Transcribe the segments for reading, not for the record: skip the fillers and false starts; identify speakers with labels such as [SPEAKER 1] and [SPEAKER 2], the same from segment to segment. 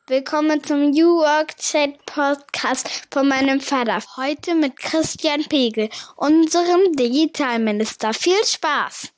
[SPEAKER 1] Willkommen zum New Work Chat Podcast von meinem Vater. Heute mit Christian Pegel, unserem Digitalminister. Viel Spaß!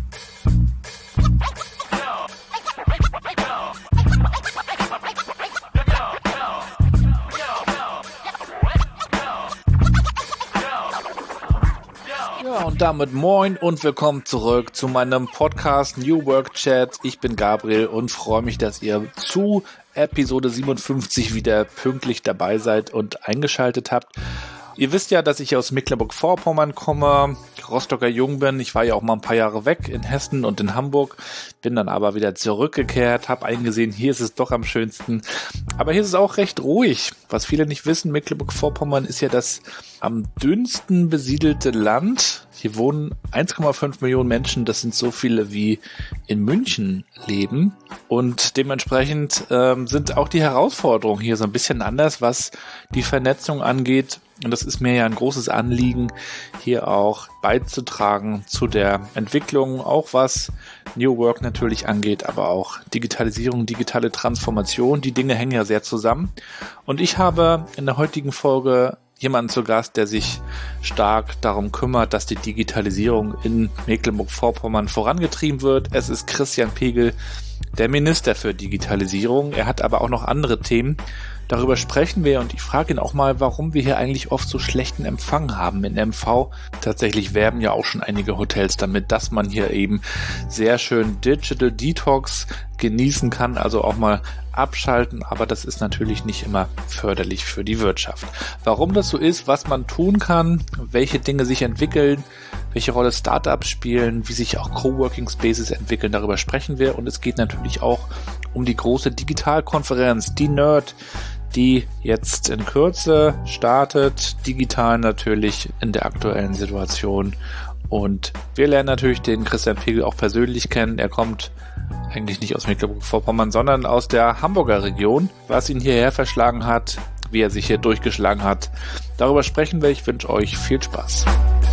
[SPEAKER 2] Ja, und damit moin und willkommen zurück zu meinem Podcast New Work Chat. Ich bin Gabriel und freue mich, dass ihr zu Episode 57 wieder pünktlich dabei seid und eingeschaltet habt. Ihr wisst ja, dass ich aus Mecklenburg-Vorpommern komme, Rostocker Jung bin. Ich war ja auch mal ein paar Jahre weg in Hessen und in Hamburg, bin dann aber wieder zurückgekehrt, habe eingesehen, hier ist es doch am schönsten. Aber hier ist es auch recht ruhig. Was viele nicht wissen, Mecklenburg-Vorpommern ist ja das am dünnsten besiedelte Land. Hier wohnen 1,5 Millionen Menschen, das sind so viele wie in München leben. Und dementsprechend sind auch die Herausforderungen hier so ein bisschen anders, was die Vernetzung angeht. Und das ist mir ja ein großes Anliegen, hier auch beizutragen zu der Entwicklung, auch was New Work natürlich angeht, aber auch Digitalisierung, digitale Transformation. Die Dinge hängen ja sehr zusammen. Und ich habe in der heutigen Folge jemanden zu Gast, der sich stark darum kümmert, dass die Digitalisierung in Mecklenburg-Vorpommern vorangetrieben wird. Es ist Christian Pegel, der Minister für Digitalisierung. Er hat aber auch noch andere Themen. Darüber sprechen wir und ich frage ihn auch mal, warum wir hier eigentlich oft so schlechten Empfang haben in MV. Tatsächlich werben ja auch schon einige Hotels damit, dass man hier eben sehr schön Digital Detox genießen kann, also auch mal abschalten, aber das ist natürlich nicht immer förderlich für die Wirtschaft. Warum das so ist, was man tun kann, welche Dinge sich entwickeln, welche Rolle Startups spielen, wie sich auch Coworking Spaces entwickeln, darüber sprechen wir und es geht natürlich auch um die große Digitalkonferenz, die NERD, die jetzt in Kürze startet, digital natürlich in der aktuellen Situation. Und wir lernen natürlich den Christian Pegel auch persönlich kennen. Er kommt eigentlich nicht aus Mecklenburg-Vorpommern, sondern aus der Hamburger Region. Was ihn hierher verschlagen hat, wie er sich hier durchgeschlagen hat, darüber sprechen wir. Ich wünsche euch viel Spaß.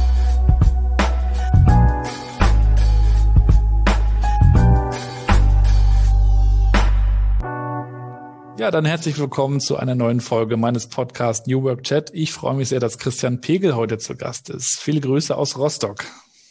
[SPEAKER 2] Ja, dann herzlich willkommen zu einer neuen Folge meines Podcasts New Work Chat. Ich freue mich sehr, dass Christian Pegel heute zu Gast ist. Viele Grüße aus Rostock.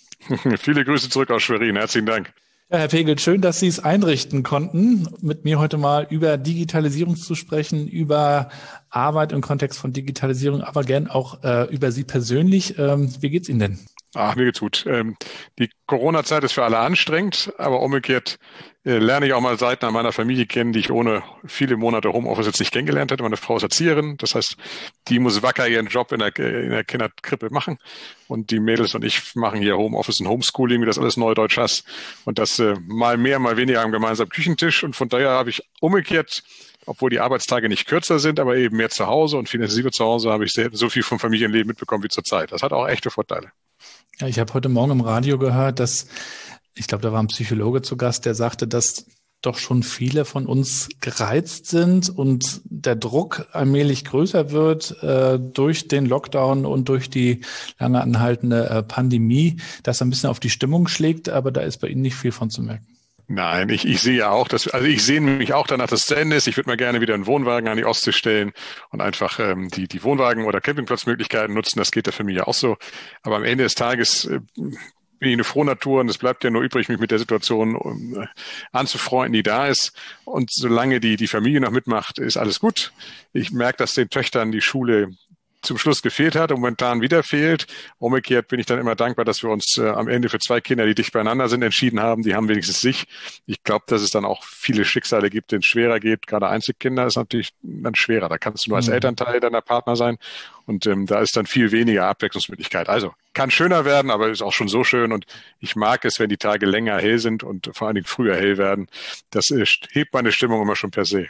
[SPEAKER 3] Viele Grüße zurück aus Schwerin. Herzlichen Dank.
[SPEAKER 2] Ja, Herr Pegel, schön, dass Sie es einrichten konnten, mit mir heute mal über Digitalisierung zu sprechen, über Arbeit im Kontext von Digitalisierung, aber gern auch über Sie persönlich. Wie geht's Ihnen denn?
[SPEAKER 3] Mir geht's gut. Die Corona-Zeit ist für alle anstrengend, aber umgekehrt lerne ich auch mal Seiten an meiner Familie kennen, die ich ohne viele Monate Homeoffice jetzt nicht kennengelernt hätte. Meine Frau ist Erzieherin, das heißt, die muss wacker ihren Job in der Kinderkrippe machen und die Mädels und ich machen hier Homeoffice und Homeschooling, wie das alles neudeutsch heißt und das mal mehr, mal weniger am gemeinsamen Küchentisch und von daher habe ich umgekehrt, obwohl die Arbeitstage nicht kürzer sind, aber eben mehr zu Hause und viel intensiver zu Hause, habe ich so viel vom Familienleben mitbekommen wie zur Zeit. Das hat auch echte Vorteile.
[SPEAKER 2] Ja, ich habe heute Morgen im Radio gehört, ich glaube, da war ein Psychologe zu Gast, der sagte, dass doch schon viele von uns gereizt sind und der Druck allmählich größer wird durch den Lockdown und durch die lange anhaltende Pandemie, dass er ein bisschen auf die Stimmung schlägt, aber da ist bei Ihnen nicht viel von zu merken.
[SPEAKER 3] Nein, ich sehe ja auch, ich sehne mich auch danach, dass es zu Ende ist. Ich würde mal gerne wieder einen Wohnwagen an die Ostsee stellen und einfach die Wohnwagen- oder Campingplatzmöglichkeiten nutzen. Das geht ja für mich ja auch so. Aber am Ende des Tages bin ich eine frohe Natur und es bleibt ja nur übrig, mich mit der Situation anzufreunden, die da ist. Und solange die Familie noch mitmacht, ist alles gut. Ich merke, dass den Töchtern die Schule zum Schluss gefehlt hat und momentan wieder fehlt. Umgekehrt bin ich dann immer dankbar, dass wir uns am Ende für 2 Kinder, die dicht beieinander sind, entschieden haben. Die haben wenigstens sich. Ich glaube, dass es dann auch viele Schicksale gibt, denen es schwerer geht. Gerade Einzelkinder ist natürlich dann schwerer. Da kannst du nur als Elternteil deiner Partner sein. Und da ist dann viel weniger Abwechslungsmöglichkeit. Also kann schöner werden, aber ist auch schon so schön. Und ich mag es, wenn die Tage länger hell sind und vor allen Dingen früher hell werden. Das hebt meine Stimmung immer schon per se.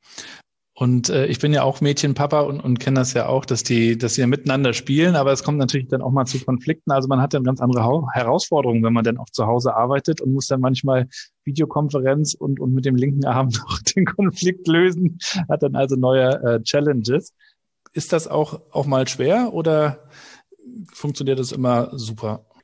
[SPEAKER 2] Und ich bin ja auch Mädchenpapa und kenne das ja auch, dass die ja miteinander spielen, aber es kommt natürlich dann auch mal zu Konflikten. Also man hat dann ganz andere Herausforderungen, wenn man dann auch zu Hause arbeitet und muss dann manchmal Videokonferenz und mit dem linken Arm noch den Konflikt lösen, hat dann also neue Challenges. Ist das auch mal schwer oder funktioniert das immer super?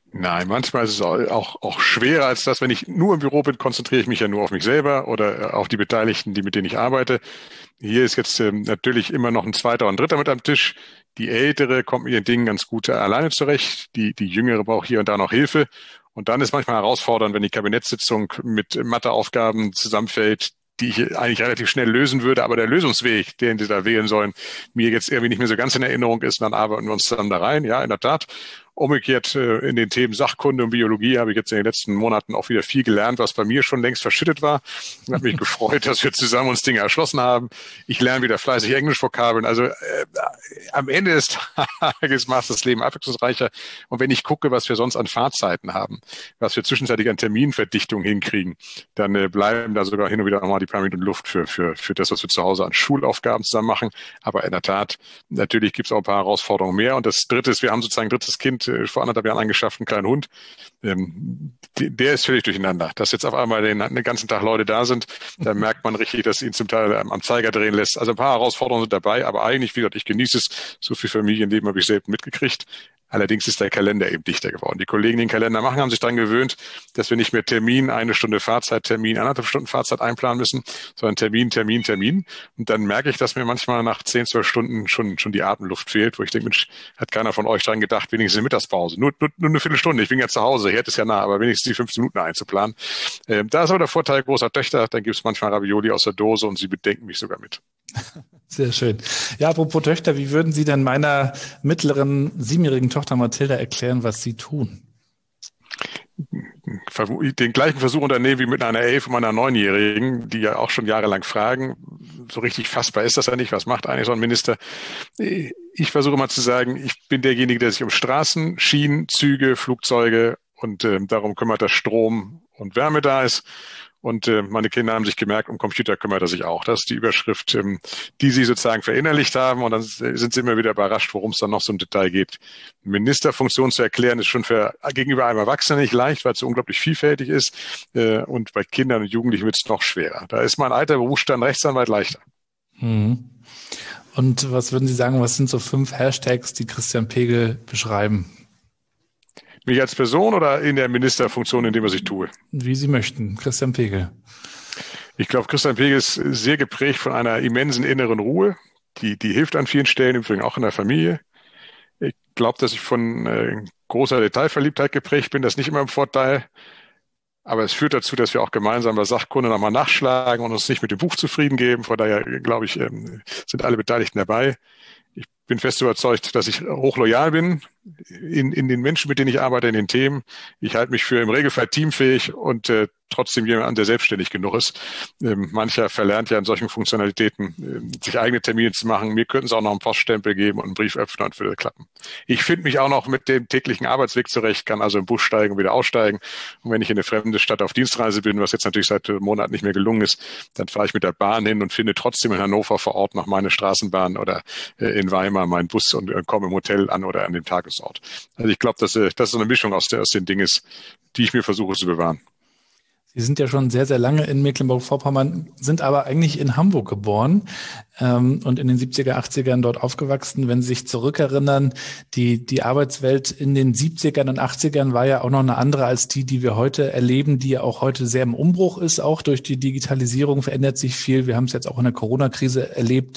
[SPEAKER 3] Nein, manchmal ist es auch schwerer als das. Wenn ich nur im Büro bin, konzentriere ich mich ja nur auf mich selber oder auf die Beteiligten, mit denen ich arbeite. Hier ist jetzt natürlich immer noch ein zweiter und ein dritter mit am Tisch. Die Ältere kommt mit ihren Dingen ganz gut alleine zurecht. Die Jüngere braucht hier und da noch Hilfe. Und dann ist manchmal herausfordernd, wenn die Kabinettssitzung mit Matheaufgaben zusammenfällt, die ich eigentlich relativ schnell lösen würde, aber der Lösungsweg, den sie da wählen sollen, mir jetzt irgendwie nicht mehr so ganz in Erinnerung ist, dann arbeiten wir uns dann da rein. Ja, in der Tat. Umgekehrt in den Themen Sachkunde und Biologie habe ich jetzt in den letzten Monaten auch wieder viel gelernt, was bei mir schon längst verschüttet war. Ich habe mich gefreut, dass wir zusammen uns Dinge erschlossen haben. Ich lerne wieder fleißig Englischvokabeln. Also am Ende des Tages macht das Leben abwechslungsreicher. Und wenn ich gucke, was wir sonst an Fahrzeiten haben, was wir zwischenzeitlich an Terminverdichtung hinkriegen, dann bleiben da sogar hin und wieder nochmal die paar Minuten Luft für das, was wir zu Hause an Schulaufgaben zusammen machen. Aber in der Tat, natürlich gibt es auch ein paar Herausforderungen mehr. Und das Dritte ist, wir haben sozusagen ein drittes Kind vor 1,5 Jahren angeschafft, einen kleinen Hund. Der ist völlig durcheinander. Dass jetzt auf einmal den ganzen Tag Leute da sind, da merkt man richtig, dass ihn zum Teil am Zeiger drehen lässt. Also ein paar Herausforderungen sind dabei, aber eigentlich, wie gesagt, ich genieße es. So viel Familienleben habe ich selten mitgekriegt. Allerdings ist der Kalender eben dichter geworden. Die Kollegen, die den Kalender machen, haben sich daran gewöhnt, dass wir nicht mehr Termin, 1 Stunde Fahrzeit, Termin, 1,5 Stunden Fahrzeit einplanen müssen, sondern Termin. Und dann merke ich, dass mir manchmal nach 10, 12 Stunden schon die Atemluft fehlt, wo ich denke, Mensch, hat keiner von euch dran gedacht, wenigstens eine Mittagspause. Nur eine Viertelstunde. Ich bin ja zu Hause, Herd ist ja nah, aber wenigstens die 15 Minuten einzuplanen. Da ist aber der Vorteil großer Töchter, dann gibt es manchmal Ravioli aus der Dose und sie bedenken mich sogar mit.
[SPEAKER 2] Sehr schön. Ja, apropos Töchter, wie würden Sie denn meiner mittleren 7-jährigen Tochter Mathilda erklären, was Sie tun?
[SPEAKER 3] Den gleichen Versuch unternehmen wie mit einer 11- und einer 9-Jährigen, die ja auch schon jahrelang fragen. So richtig fassbar ist das ja nicht. Was macht eigentlich so ein Minister? Ich versuche mal zu sagen, ich bin derjenige, der sich um Straßen, Schienen, Züge, Flugzeuge und darum kümmert, dass Strom und Wärme da ist. Und meine Kinder haben sich gemerkt, um Computer kümmert er sich auch. Das ist die Überschrift, die sie sozusagen verinnerlicht haben. Und dann sind sie immer wieder überrascht, worum es dann noch so im Detail geht. Ministerfunktion zu erklären, ist schon gegenüber einem Erwachsenen nicht leicht, weil es so unglaublich vielfältig ist. Und bei Kindern und Jugendlichen wird es noch schwerer. Da ist mein alter Berufsstand Rechtsanwalt leichter.
[SPEAKER 2] Mhm. Und was würden Sie sagen, was sind so 5 Hashtags, die Christian Pegel beschreiben?
[SPEAKER 3] Mich als Person oder in der Ministerfunktion, in dem was ich tue?
[SPEAKER 2] Wie Sie möchten. Christian Pegel.
[SPEAKER 3] Ich glaube, Christian Pegel ist sehr geprägt von einer immensen inneren Ruhe. Die hilft an vielen Stellen, im Übrigen auch in der Familie. Ich glaube, dass ich von großer Detailverliebtheit geprägt bin. Das ist nicht immer ein Vorteil. Aber es führt dazu, dass wir auch gemeinsam bei Sachkunde nochmal nachschlagen und uns nicht mit dem Buch zufrieden geben. Von daher, glaube ich, sind alle Beteiligten dabei. Ich bin fest überzeugt, dass ich hochloyal bin in den Menschen, mit denen ich arbeite, in den Themen. Ich halte mich für im Regelfall teamfähig und trotzdem jemand, der selbstständig genug ist. Mancher verlernt ja in solchen Funktionalitäten, sich eigene Termine zu machen. Mir könnten sie auch noch einen Poststempel geben und einen Brieföffner und würde klappen. Ich finde mich auch noch mit dem täglichen Arbeitsweg zurecht, kann also im Bus steigen und wieder aussteigen. Und wenn ich in eine fremde Stadt auf Dienstreise bin, was jetzt natürlich seit Monaten nicht mehr gelungen ist, dann fahre ich mit der Bahn hin und finde trotzdem in Hannover vor Ort noch meine Straßenbahn oder in Weimar meinen Bus und komme im Hotel an oder an dem Tagesort. Also ich glaube, dass das so eine Mischung aus den Dingen ist, die ich mir versuche zu bewahren.
[SPEAKER 2] Sie sind ja schon sehr, sehr lange in Mecklenburg-Vorpommern, sind aber eigentlich in Hamburg geboren und in den 70er, 80ern dort aufgewachsen. Wenn Sie sich zurückerinnern, die Arbeitswelt in den 70ern und 80ern war ja auch noch eine andere als die wir heute erleben, die ja auch heute sehr im Umbruch ist. Auch durch die Digitalisierung verändert sich viel. Wir haben es jetzt auch in der Corona-Krise erlebt.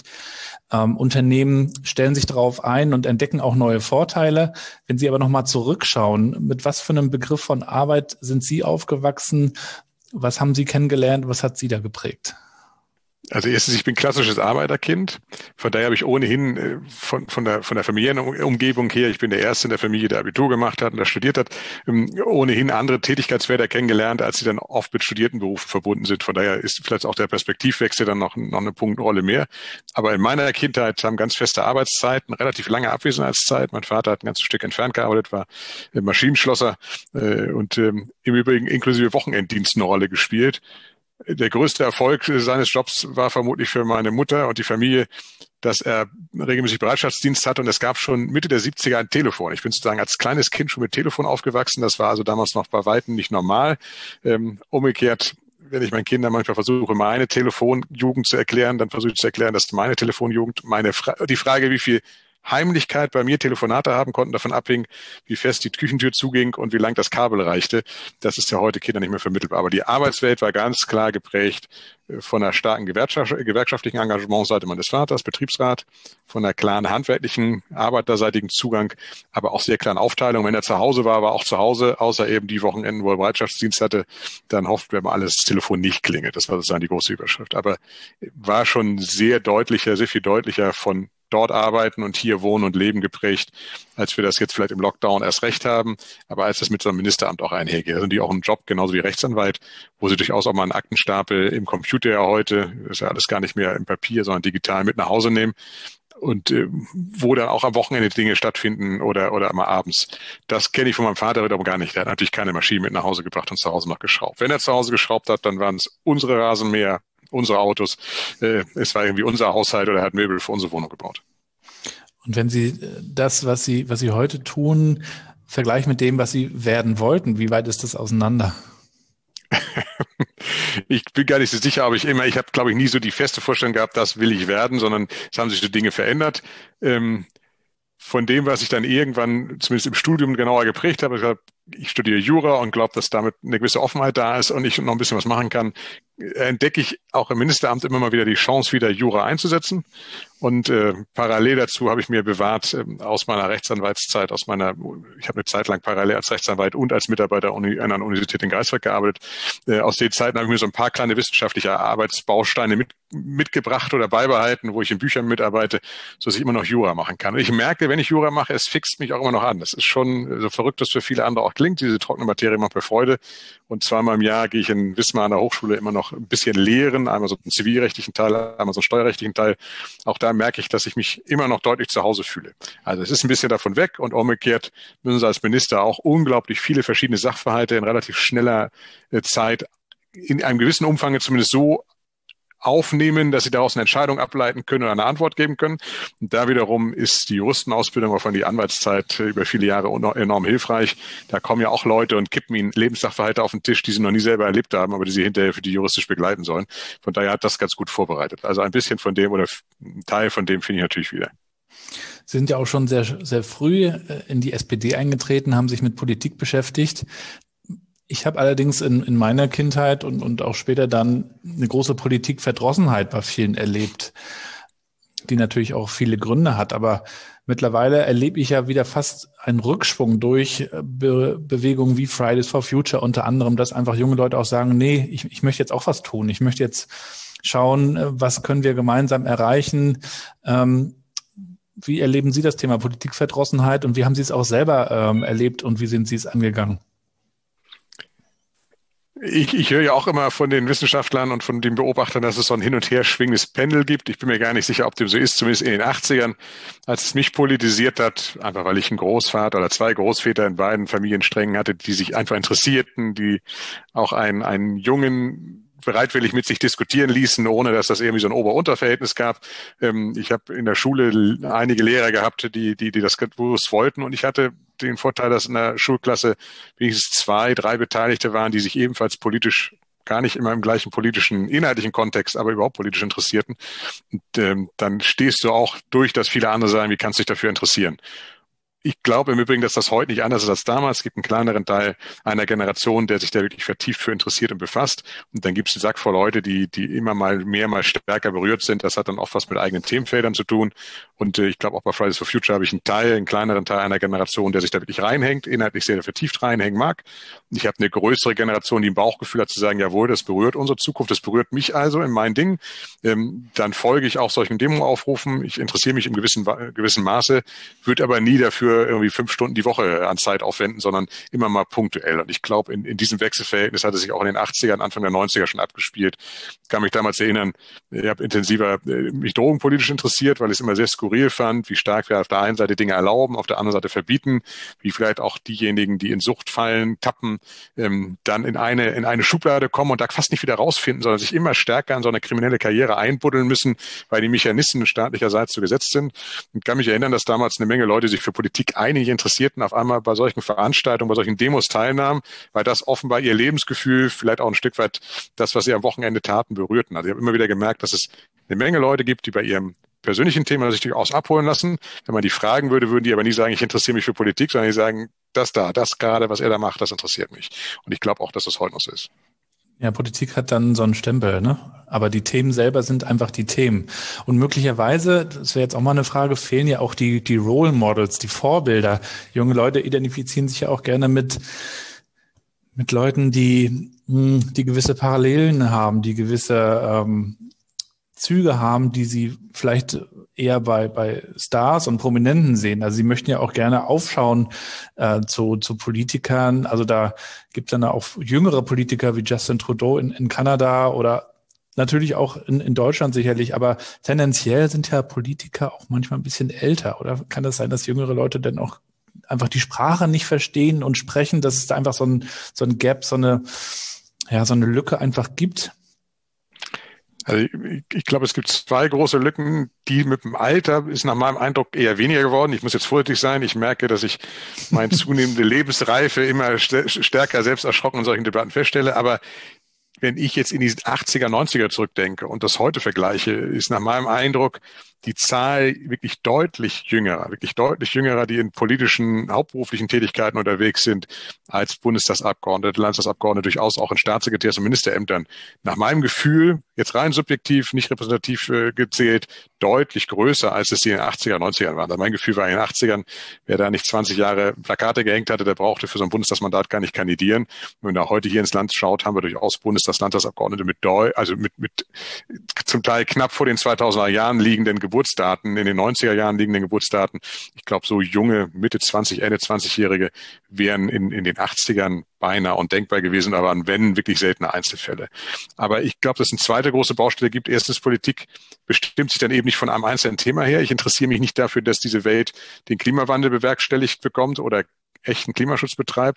[SPEAKER 2] Unternehmen stellen sich darauf ein und entdecken auch neue Vorteile. Wenn Sie aber nochmal zurückschauen, mit was für einem Begriff von Arbeit sind Sie aufgewachsen? Was haben Sie kennengelernt? Was hat Sie da geprägt?
[SPEAKER 3] Also erstens, ich bin klassisches Arbeiterkind. Von daher habe ich ohnehin von der familiären Umgebung her, ich bin der Erste in der Familie, der Abitur gemacht hat und der studiert hat, ohnehin andere Tätigkeitsfelder kennengelernt, als sie dann oft mit studierten Berufen verbunden sind. Von daher ist vielleicht auch der Perspektivwechsel dann noch eine Punktrolle mehr. Aber in meiner Kindheit haben ganz feste Arbeitszeiten, relativ lange Abwesenheitszeit. Mein Vater hat ein ganzes Stück entfernt gearbeitet, war Maschinenschlosser und im Übrigen inklusive Wochenenddienst eine Rolle gespielt. Der größte Erfolg seines Jobs war vermutlich für meine Mutter und die Familie, dass er regelmäßig Bereitschaftsdienst hatte und es gab schon Mitte der 70er ein Telefon. Ich bin sozusagen als kleines Kind schon mit Telefon aufgewachsen. Das war also damals noch bei Weitem nicht normal. Umgekehrt, wenn ich meinen Kindern manchmal versuche, meine Telefonjugend zu erklären, dann versuche ich zu erklären, dass meine Telefonjugend, die Frage, wie viel Heimlichkeit bei mir Telefonate haben konnten, davon abhing, wie fest die Küchentür zuging und wie lang das Kabel reichte. Das ist ja heute Kindern nicht mehr vermittelbar. Aber die Arbeitswelt war ganz klar geprägt von einer starken gewerkschaftlichen Engagementseite meines Vaters, Betriebsrat, von einer klaren handwerklichen, arbeiterseitigen Zugang, aber auch sehr klaren Aufteilung. Wenn er zu Hause war, war auch zu Hause, außer eben die Wochenenden, wo er Bereitschaftsdienst hatte, dann hofft, wenn man alles, das Telefon nicht klingelt. Das war sozusagen die große Überschrift. Aber war schon sehr viel deutlicher von dort arbeiten und hier wohnen und leben geprägt, als wir das jetzt vielleicht im Lockdown erst recht haben, aber als das mit so einem Ministeramt auch einhergeht. Also die auch einen Job, genauso wie Rechtsanwalt, wo sie durchaus auch mal einen Aktenstapel im Computer ja heute, ist ja alles gar nicht mehr im Papier, sondern digital mit nach Hause nehmen und wo dann auch am Wochenende Dinge stattfinden oder mal abends. Das kenne ich von meinem Vater wiederum gar nicht. Der hat natürlich keine Maschine mit nach Hause gebracht und zu Hause noch geschraubt. Wenn er zu Hause geschraubt hat, dann waren es unsere Rasenmäher, unsere Autos. Es war irgendwie unser Haushalt oder er hat Möbel für unsere Wohnung gebaut.
[SPEAKER 2] Und wenn Sie das, was Sie heute tun, vergleichen mit dem, was Sie werden wollten, wie weit ist das auseinander?
[SPEAKER 3] Ich bin gar nicht so sicher, aber ich habe, glaube ich, nie so die feste Vorstellung gehabt, das will ich werden, sondern es haben sich so Dinge verändert. Von dem, was ich dann irgendwann, zumindest im Studium, genauer geprägt habe, ich studiere Jura und glaube, dass damit eine gewisse Offenheit da ist und ich noch ein bisschen was machen kann, entdecke ich auch im Ministeramt immer mal wieder die Chance, wieder Jura einzusetzen. Und parallel dazu habe ich mir bewahrt aus meiner Rechtsanwaltszeit, ich habe eine Zeit lang parallel als Rechtsanwalt und als Mitarbeiter an einer Universität in Greifswald gearbeitet. Aus den Zeiten habe ich mir so ein paar kleine wissenschaftliche Arbeitsbausteine mitgebracht oder beibehalten, wo ich in Büchern mitarbeite, sodass ich immer noch Jura machen kann. Und ich merke, wenn ich Jura mache, es fixt mich auch immer noch an. Das ist schon so verrückt, dass für viele andere auch klingt. Diese trockene Materie macht mir Freude. Und zweimal im Jahr gehe ich in Wismar an der Hochschule immer noch ein bisschen lehren, einmal so einen zivilrechtlichen Teil, einmal so einen steuerrechtlichen Teil. Auch da merke ich, dass ich mich immer noch deutlich zu Hause fühle. Also es ist ein bisschen davon weg und umgekehrt müssen Sie als Minister auch unglaublich viele verschiedene Sachverhalte in relativ schneller Zeit in einem gewissen Umfang zumindest so aufnehmen, dass sie daraus eine Entscheidung ableiten können oder eine Antwort geben können. Und da wiederum ist die Juristenausbildung, auch von die Anwaltszeit über viele Jahre enorm hilfreich. Da kommen ja auch Leute und kippen ihnen Lebenssachverhalte auf den Tisch, die sie noch nie selber erlebt haben, aber die sie hinterher für die juristisch begleiten sollen. Von daher hat das ganz gut vorbereitet. Also ein bisschen von dem oder ein Teil von dem finde ich natürlich wieder.
[SPEAKER 2] Sie sind ja auch schon sehr, sehr früh in die SPD eingetreten, haben sich mit Politik beschäftigt. Ich habe allerdings in meiner Kindheit und auch später dann eine große Politikverdrossenheit bei vielen erlebt, die natürlich auch viele Gründe hat. Aber mittlerweile erlebe ich ja wieder fast einen Rückschwung durch Bewegungen wie Fridays for Future unter anderem, dass einfach junge Leute auch sagen, nee, ich möchte jetzt auch was tun. Ich möchte jetzt schauen, was können wir gemeinsam erreichen. Wie erleben Sie das Thema Politikverdrossenheit und wie haben Sie es auch selber erlebt und wie sind Sie es angegangen?
[SPEAKER 3] Ich höre ja auch immer von den Wissenschaftlern und von den Beobachtern, dass es so ein hin und her schwingendes Pendel gibt. Ich bin mir gar nicht sicher, ob dem so ist, zumindest in den 80ern, als es mich politisiert hat, einfach weil ich einen Großvater oder zwei Großväter in beiden Familiensträngen hatte, die sich einfach interessierten, die auch einen Jungen bereitwillig mit sich diskutieren ließen, ohne dass das irgendwie so ein Ober-Unter-Verhältnis gab. Ich habe in der Schule einige Lehrer gehabt, die das bewusst wollten und ich hatte den Vorteil, dass in der Schulklasse wenigstens 2, 3 Beteiligte waren, die sich ebenfalls politisch gar nicht immer im gleichen politischen, inhaltlichen Kontext, aber überhaupt politisch interessierten. Und dann stehst du auch durch, dass viele andere sagen, wie kannst du dich dafür interessieren? Ich glaube im Übrigen, dass das heute nicht anders ist als damals. Es gibt einen kleineren Teil einer Generation, der sich da wirklich vertieft für interessiert und befasst. Und dann gibt es einen Sack voll Leute, die immer mal mehr, mal stärker berührt sind. Das hat dann auch was mit eigenen Themenfeldern zu tun. Und ich glaube, auch bei Fridays for Future habe ich einen kleineren Teil einer Generation, der sich da wirklich reinhängt, inhaltlich sehr vertieft reinhängen mag. Und ich habe eine größere Generation, die ein Bauchgefühl hat zu sagen, jawohl, das berührt unsere Zukunft, das berührt mich also in meinen Dingen. Dann folge ich auch solchen Demo-Aufrufen. Ich interessiere mich im gewissen Maße, würde aber nie dafür irgendwie 5 Stunden die Woche an Zeit aufwenden, sondern immer mal punktuell. Und ich glaube, in diesem Wechselverhältnis hat es sich auch in den 80ern, Anfang der 90er schon abgespielt. Ich kann mich damals erinnern, ich habe intensiver mich drogenpolitisch interessiert, weil ich es immer sehr skurril fand, wie stark wir auf der einen Seite Dinge erlauben, auf der anderen Seite verbieten, wie vielleicht auch diejenigen, die in Sucht fallen, tappen, dann in eine Schublade kommen und da fast nicht wieder rausfinden, sondern sich immer stärker in so eine kriminelle Karriere einbuddeln müssen, weil die Mechanismen staatlicherseits so gesetzt sind. Ich kann mich erinnern, dass damals eine Menge Leute sich für Politik einige Interessierten auf einmal bei solchen Veranstaltungen, bei solchen Demos teilnahmen, weil das offenbar ihr Lebensgefühl, vielleicht auch ein Stück weit das, was sie am Wochenende taten, berührten. Also ich habe immer wieder gemerkt, dass es eine Menge Leute gibt, die bei ihrem persönlichen Themen sich durchaus abholen lassen. Wenn man die fragen würde, würden die aber nie sagen, ich interessiere mich für Politik, sondern die sagen, das gerade, was er da macht, das interessiert mich. Und ich glaube auch, dass das heute noch so ist.
[SPEAKER 2] Ja, Politik hat dann so einen Stempel, ne? Aber die Themen selber sind einfach die Themen. Und möglicherweise, das wäre jetzt auch mal eine Frage, fehlen ja auch die Role Models, die Vorbilder. Junge Leute identifizieren sich ja auch gerne mit Leuten, die gewisse Parallelen haben, die gewisse Züge haben, die sie vielleicht eher bei Stars und Prominenten sehen. Also sie möchten ja auch gerne aufschauen zu Politikern. Also da gibt es dann auch jüngere Politiker wie Justin Trudeau in Kanada oder natürlich auch in Deutschland sicherlich. Aber tendenziell sind ja Politiker auch manchmal ein bisschen älter. Oder kann das sein, dass jüngere Leute dann auch einfach die Sprache nicht verstehen und sprechen, dass es da einfach so ein Gap, so eine Lücke einfach gibt?
[SPEAKER 3] Also ich glaube, es gibt zwei große Lücken, die mit dem Alter ist nach meinem Eindruck eher weniger geworden. Ich muss jetzt vorsichtig sein. Ich merke, dass ich meine zunehmende Lebensreife immer stärker selbst erschrocken in solchen Debatten feststelle. Aber wenn ich jetzt in die 80er, 90er zurückdenke und das heute vergleiche, ist nach meinem Eindruck die Zahl wirklich deutlich jüngerer, die in politischen, hauptberuflichen Tätigkeiten unterwegs sind, als Bundestagsabgeordnete, Landtagsabgeordnete, durchaus auch in Staatssekretärs- und Ministerämtern. Nach meinem Gefühl, jetzt rein subjektiv, nicht repräsentativ gezählt, deutlich größer, als es die in den 80er, 90ern waren. Also mein Gefühl war in den 80ern, wer da nicht 20 Jahre Plakate gehängt hatte, der brauchte für so ein Bundestagsmandat gar nicht kandidieren. Wenn man da heute hier ins Land schaut, haben wir durchaus Landtagsabgeordnete mit zum Teil knapp vor den 2000er Jahren liegenden Geburtsdaten, in den 90er Jahren liegenden Geburtsdaten. Ich glaube, so junge, Mitte 20, Ende 20-Jährige wären in den 80ern beinahe undenkbar gewesen, aber wenn, wirklich seltene Einzelfälle. Aber ich glaube, dass es eine zweite große Baustelle gibt. Erstens, Politik bestimmt sich dann eben nicht von einem einzelnen Thema her. Ich interessiere mich nicht dafür, dass diese Welt den Klimawandel bewerkstelligt bekommt oder echten Klimaschutz betreibt.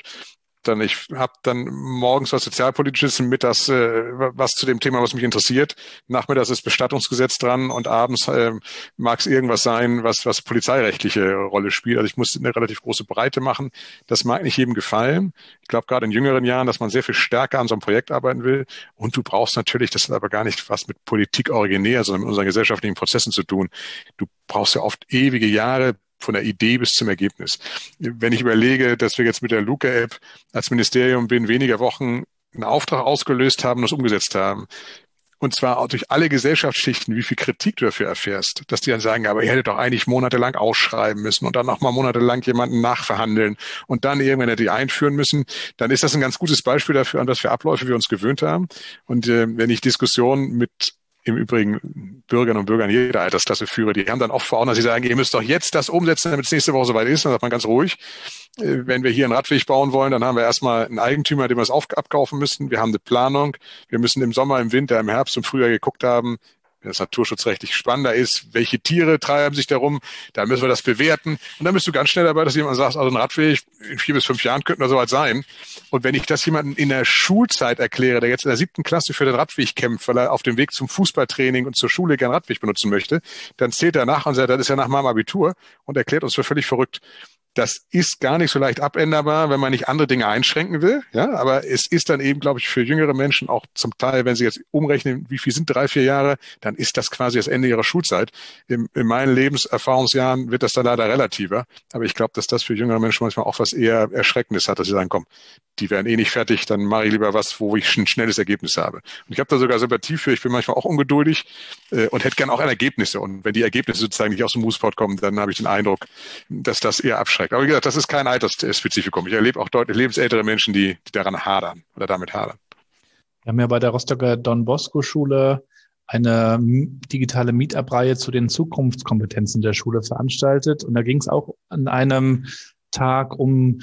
[SPEAKER 3] Ich habe dann morgens was Sozialpolitisches, mittags was zu dem Thema, was mich interessiert. Nachmittags ist Bestattungsgesetz dran und abends mag es irgendwas sein, was polizeirechtliche Rolle spielt. Also ich muss eine relativ große Breite machen. Das mag nicht jedem gefallen. Ich glaube gerade in jüngeren Jahren, dass man sehr viel stärker an so einem Projekt arbeiten will. Und du brauchst natürlich, das hat aber gar nicht was mit Politik originär, sondern mit unseren gesellschaftlichen Prozessen zu tun. Du brauchst ja oft ewige Jahre, von der Idee bis zum Ergebnis. Wenn ich überlege, dass wir jetzt mit der Luca-App als Ministerium binnen weniger Wochen einen Auftrag ausgelöst haben und das umgesetzt haben, und zwar auch durch alle Gesellschaftsschichten, wie viel Kritik du dafür erfährst, dass die dann sagen, aber ihr hättet doch eigentlich monatelang ausschreiben müssen und dann nochmal monatelang jemanden nachverhandeln und dann irgendwann die einführen müssen, dann ist das ein ganz gutes Beispiel dafür, an was für Abläufe wir uns gewöhnt haben. Und wenn ich Diskussionen mit im Übrigen Bürgerinnen und Bürgern jeder Altersklasse führe, die haben dann oft vor Augen, dass sie sagen, ihr müsst doch jetzt das umsetzen, damit es nächste Woche soweit ist. Dann sagt man ganz ruhig, wenn wir hier einen Radweg bauen wollen, dann haben wir erstmal einen Eigentümer, dem wir es abkaufen müssen. Wir haben eine Planung. Wir müssen im Sommer, im Winter, im Herbst, im Frühjahr geguckt haben, wenn das naturschutzrechtlich spannender ist, welche Tiere treiben sich darum, da müssen wir das bewerten. Und dann bist du ganz schnell dabei, dass jemand sagt, also ein Radweg in 4 bis 5 Jahren könnte er soweit sein. Und wenn ich das jemandem in der Schulzeit erkläre, der jetzt in der 7. Klasse für den Radweg kämpft, weil er auf dem Weg zum Fußballtraining und zur Schule gern Radweg benutzen möchte, dann zählt er nach und sagt, das ist ja nach meinem Abitur und erklärt uns für völlig verrückt. Das ist gar nicht so leicht abänderbar, wenn man nicht andere Dinge einschränken will. Ja, aber es ist dann eben, glaube ich, für jüngere Menschen auch zum Teil, wenn sie jetzt umrechnen, wie viel sind 3, 4 Jahre, dann ist das quasi das Ende ihrer Schulzeit. In meinen Lebenserfahrungsjahren wird das dann leider relativer. Aber ich glaube, dass das für jüngere Menschen manchmal auch was eher Erschreckendes hat, dass sie sagen, komm, die werden eh nicht fertig, dann mache ich lieber was, wo ich ein schnelles Ergebnis habe. Und ich habe da sogar Sympathie für, ich bin manchmal auch ungeduldig und hätte gern auch Ergebnisse. Und wenn die Ergebnisse sozusagen nicht aus dem Moosepot kommen, dann habe ich den Eindruck, dass das eher abschreckt. Aber wie gesagt, das ist kein Altersspezifikum. Ich erlebe auch deutlich lebensältere Menschen, die daran hadern oder damit hadern.
[SPEAKER 2] Wir haben ja bei der Rostocker Don Bosco Schule eine digitale Meetup-Reihe zu den Zukunftskompetenzen der Schule veranstaltet. Und da ging es auch an einem Tag um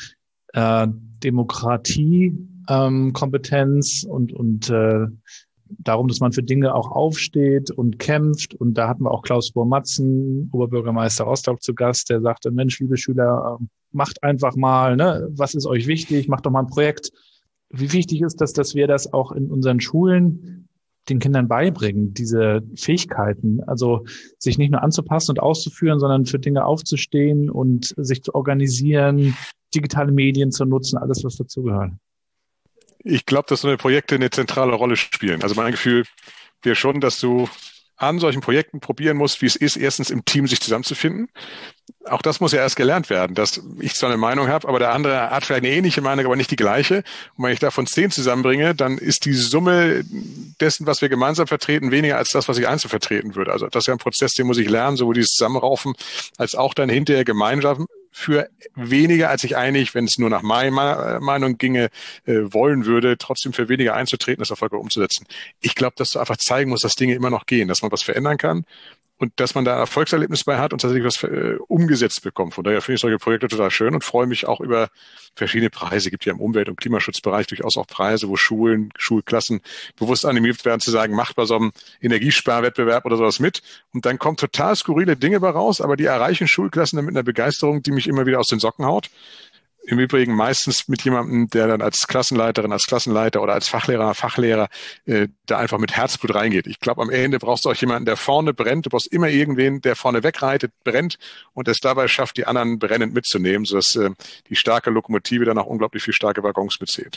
[SPEAKER 2] Demokratie, Kompetenz und darum, dass man für Dinge auch aufsteht und kämpft. Und da hatten wir auch Klaus Bohr-Matzen, Oberbürgermeister Rostock, zu Gast, der sagte, Mensch, liebe Schüler, macht einfach mal, ne, was ist euch wichtig, macht doch mal ein Projekt. Wie wichtig ist das, dass wir das auch in unseren Schulen den Kindern beibringen, diese Fähigkeiten, also sich nicht nur anzupassen und auszuführen, sondern für Dinge aufzustehen und sich zu organisieren, digitale Medien zu nutzen, alles, was dazugehört.
[SPEAKER 3] Ich glaube, dass so eine Projekte eine zentrale Rolle spielen. Also mein Gefühl wäre schon, dass du an solchen Projekten probieren muss, wie es ist, erstens im Team sich zusammenzufinden. Auch das muss ja erst gelernt werden, dass ich zwar eine Meinung habe, aber der andere hat vielleicht eine ähnliche Meinung, aber nicht die gleiche. Und wenn ich davon 10 zusammenbringe, dann ist die Summe dessen, was wir gemeinsam vertreten, weniger als das, was ich einzeln vertreten würde. Also das ist ja ein Prozess, den muss ich lernen, sowohl dieses Zusammenraufen als auch dann hinterher gemeinsam für weniger, als ich eigentlich, wenn es nur nach meiner Meinung ginge, wollen würde, trotzdem für weniger einzutreten, das erfolgreich umzusetzen. Ich glaube, dass du einfach zeigen musst, dass Dinge immer noch gehen, dass man was verändern kann und dass man da ein Erfolgserlebnis bei hat und tatsächlich was umgesetzt bekommt. Von daher finde ich solche Projekte total schön und freue mich auch über verschiedene Preise. Es gibt ja im Umwelt- und Klimaschutzbereich durchaus auch Preise, wo Schulen, Schulklassen bewusst animiert werden zu sagen, macht bei so einem Energiesparwettbewerb oder sowas mit. Und dann kommen total skurrile Dinge bei raus, aber die erreichen Schulklassen dann mit einer Begeisterung, die mich immer wieder aus den Socken haut. Im Übrigen meistens mit jemandem, der dann als Klassenleiterin, als Klassenleiter oder als Fachlehrer da einfach mit Herzblut reingeht. Ich glaube, am Ende brauchst du auch jemanden, der vorne brennt. Du brauchst immer irgendwen, der vorne wegreitet, brennt und es dabei schafft, die anderen brennend mitzunehmen, sodass die starke Lokomotive dann auch unglaublich viel starke Waggons mitzählt.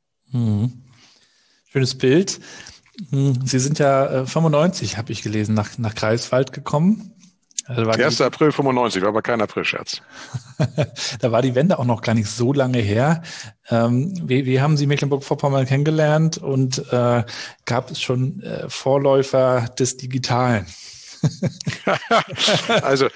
[SPEAKER 2] Schönes Bild. Sie sind ja 95, habe ich gelesen, nach Greifswald gekommen. Also
[SPEAKER 3] 1. April 95, war aber kein Aprilscherz.
[SPEAKER 2] Da war die Wende auch noch gar nicht so lange her. Wie haben Sie Mecklenburg-Vorpommern kennengelernt und gab es schon Vorläufer des Digitalen?
[SPEAKER 3] Also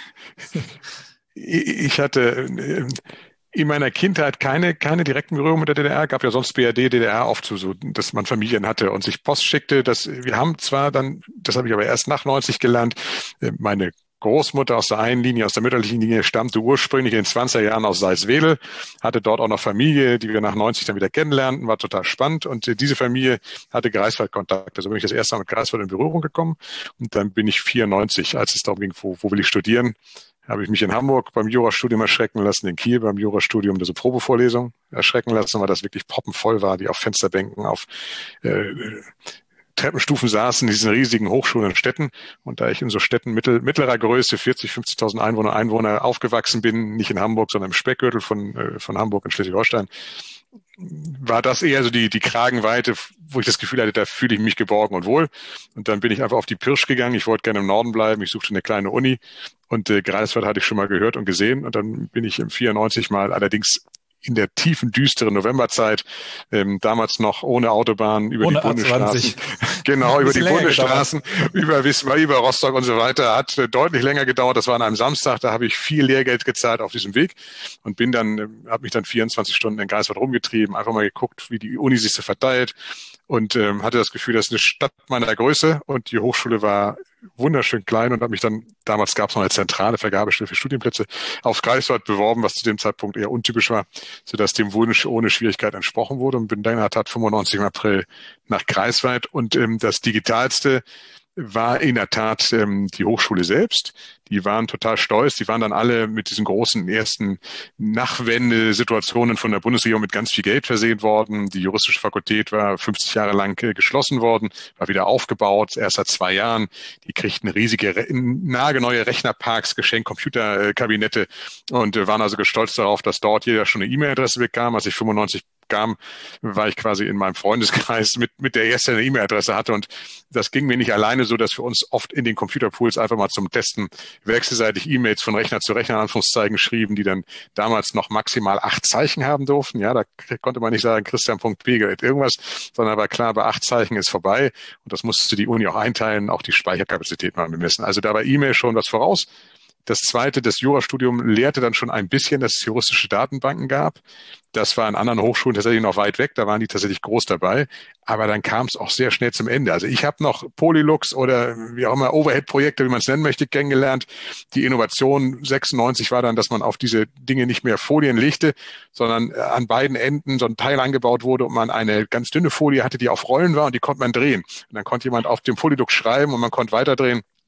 [SPEAKER 3] ich hatte in meiner Kindheit keine direkten Berührungen mit der DDR, gab ja sonst BRD, DDR oft so, dass man Familien hatte und sich Post schickte. Wir haben zwar dann, das habe ich aber erst nach 90 gelernt, meine Großmutter aus der einen Linie, aus der mütterlichen Linie, stammte ursprünglich in den 20er Jahren aus Salzwedel, hatte dort auch noch Familie, die wir nach 90 dann wieder kennenlernten, war total spannend und diese Familie hatte Greifswald-Kontakt. Also bin ich das erste Mal mit Greifswald in Berührung gekommen und dann bin ich 94, als es darum ging, wo will ich studieren, habe ich mich in Hamburg beim Jurastudium erschrecken lassen, in Kiel beim Jurastudium diese Probevorlesung erschrecken lassen, weil das wirklich poppenvoll war, die auf Fensterbänken, auf Treppenstufen saßen in diesen riesigen Hochschulen und Städten. Und da ich in so Städten mittlerer Größe, 40, 50.000 Einwohner aufgewachsen bin, nicht in Hamburg, sondern im Speckgürtel von Hamburg in Schleswig-Holstein, war das eher so die Kragenweite, wo ich das Gefühl hatte, da fühle ich mich geborgen und wohl. Und dann bin ich einfach auf die Pirsch gegangen. Ich wollte gerne im Norden bleiben. Ich suchte eine kleine Uni. Und Greifswald hatte ich schon mal gehört und gesehen. Und dann bin ich im 94 mal allerdings in der tiefen, düsteren Novemberzeit, damals noch ohne Autobahn, über die Bundesstraßen. Genau, über die Bundesstraßen, über Wismar, über Rostock und so weiter. Hat deutlich länger gedauert. Das war an einem Samstag, da habe ich viel Lehrgeld gezahlt auf diesem Weg und habe mich dann 24 Stunden in Greifswald rumgetrieben, einfach mal geguckt, wie die Uni sich so verteilt und hatte das Gefühl, das ist eine Stadt meiner Größe und die Hochschule war wunderschön klein und habe mich dann, damals gab es noch eine zentrale Vergabestelle für Studienplätze, auf Greifswald beworben, was zu dem Zeitpunkt eher untypisch war, sodass dem Wunsch ohne Schwierigkeit entsprochen wurde und bin dann in der Tat 95 im April nach Greifswald und das Digitalste war in der Tat die Hochschule selbst. Die waren total stolz. Die waren dann alle mit diesen großen ersten Nachwendesituationen von der Bundesregierung mit ganz viel Geld versehen worden. Die juristische Fakultät war 50 Jahre lang geschlossen worden, war wieder aufgebaut, erst seit 2 Jahren. Die kriegten riesige, nagelneue Rechnerparks, geschenkt Computerkabinette und waren also stolz darauf, dass dort jeder schon eine E-Mail-Adresse bekam. Als ich 95 kam, war ich quasi in meinem Freundeskreis mit der erste eine E-Mail-Adresse hatte und das ging mir nicht alleine so, dass wir uns oft in den Computerpools einfach mal zum Testen wechselseitig E-Mails von Rechner zu Rechner in Anführungszeichen schrieben, die dann damals noch maximal 8 Zeichen haben durften. Ja, da konnte man nicht sagen Christian.p irgendwas, sondern war klar, bei 8 Zeichen ist vorbei und das musste die Uni auch einteilen, auch die Speicherkapazität mal bemessen. Also da war E-Mail schon was voraus. Das zweite, das Jurastudium lehrte dann schon ein bisschen, dass es juristische Datenbanken gab. Das war an anderen Hochschulen tatsächlich noch weit weg, da waren die tatsächlich groß dabei. Aber dann kam es auch sehr schnell zum Ende. Also ich habe noch Polylux oder wie auch immer Overhead-Projekte, wie man es nennen möchte, kennengelernt. Die Innovation 96 war dann, dass man auf diese Dinge nicht mehr Folien legte, sondern an beiden Enden so ein Teil angebaut wurde und man eine ganz dünne Folie hatte, die auf Rollen war und die konnte man drehen. Und dann konnte jemand auf dem Polylux schreiben und man konnte weiterdrehen.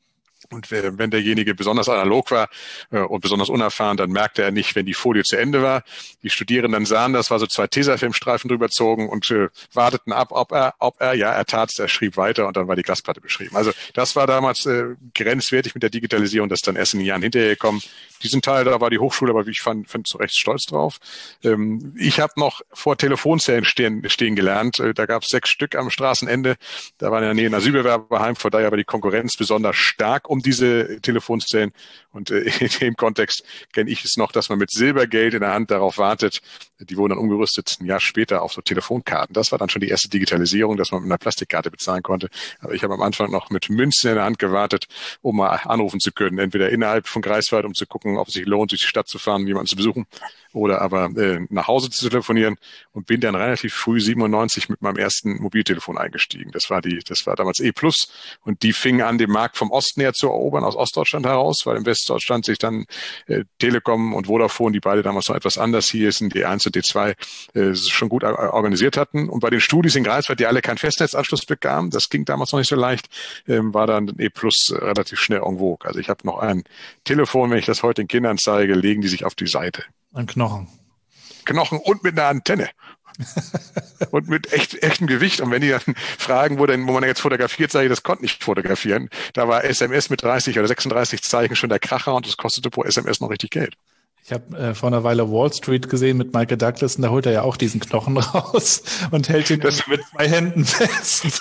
[SPEAKER 3] Und wenn derjenige besonders analog war und besonders unerfahren, dann merkte er nicht, wenn die Folie zu Ende war. Die Studierenden sahen das, war so 2 Tesafilmstreifen drüber gezogen und warteten ab, ob er, ja, er tat's, er schrieb weiter und dann war die Glasplatte beschrieben. Also das war damals grenzwertig mit der Digitalisierung, das ist dann erst in den Jahren hinterher gekommen. Diesen Teil, da war die Hochschule, aber wie ich fand zu Recht stolz drauf. Ich habe noch vor Telefonzellen stehen gelernt. Da gab es 6 Stück am Straßenende. Da waren in der Nähe ein Asylbewerberheim, von daher war die Konkurrenz besonders stark um diese Telefonzellen. Und in dem Kontext kenne ich es noch, dass man mit Silbergeld in der Hand darauf wartet. Die wurden dann umgerüstet ein Jahr später auf so Telefonkarten. Das war dann schon die erste Digitalisierung, dass man mit einer Plastikkarte bezahlen konnte. Aber ich habe am Anfang noch mit Münzen in der Hand gewartet, um mal anrufen zu können. Entweder innerhalb von Greifswald, um zu gucken, ob es sich lohnt, durch die Stadt zu fahren, jemanden zu besuchen, oder aber nach Hause zu telefonieren, und bin dann relativ früh 97 mit meinem ersten Mobiltelefon eingestiegen. Das war damals E+, und die fingen an, den Markt vom Osten her zu erobern, aus Ostdeutschland heraus, weil im Westdeutschland sich dann Telekom und Vodafone, die beide damals noch etwas anders hießen, D1 und D2, schon gut organisiert hatten. Und bei den Studis in Greifswald, die alle keinen Festnetzanschluss bekamen, das ging damals noch nicht so leicht, war dann E+ relativ schnell en vogue. Also ich habe noch ein Telefon, wenn ich das heute den Kindern zeige, legen die sich auf die Seite.
[SPEAKER 2] Ein Knochen
[SPEAKER 3] und mit einer Antenne. Und mit echtem Gewicht. Und wenn die dann fragen, wo man jetzt fotografiert, sage ich, das konnte nicht fotografieren. Da war SMS mit 30 oder 36 Zeichen schon der Kracher, und das kostete pro SMS noch richtig Geld.
[SPEAKER 2] Ich habe vor einer Weile Wall Street gesehen mit Michael Douglas, und da holt er ja auch diesen Knochen raus und hält ihn mit 2 Händen fest.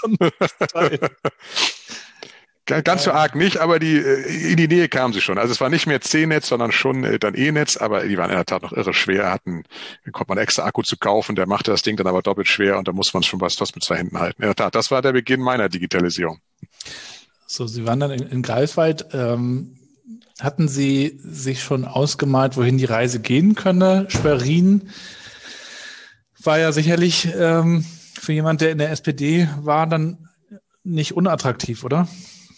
[SPEAKER 3] Ganz so arg nicht, aber in die Nähe kamen sie schon. Also es war nicht mehr C-Netz, sondern schon dann E-Netz, aber die waren in der Tat noch irre schwer, konnte man extra Akku zu kaufen, der machte das Ding dann aber doppelt schwer, und da muss man schon fast mit 2 Händen halten. In der Tat, das war der Beginn meiner Digitalisierung.
[SPEAKER 2] So, Sie waren dann in Greifswald. Hatten Sie sich schon ausgemalt, wohin die Reise gehen könne? Schwerin war ja sicherlich für jemand, der in der SPD war, dann nicht unattraktiv, oder?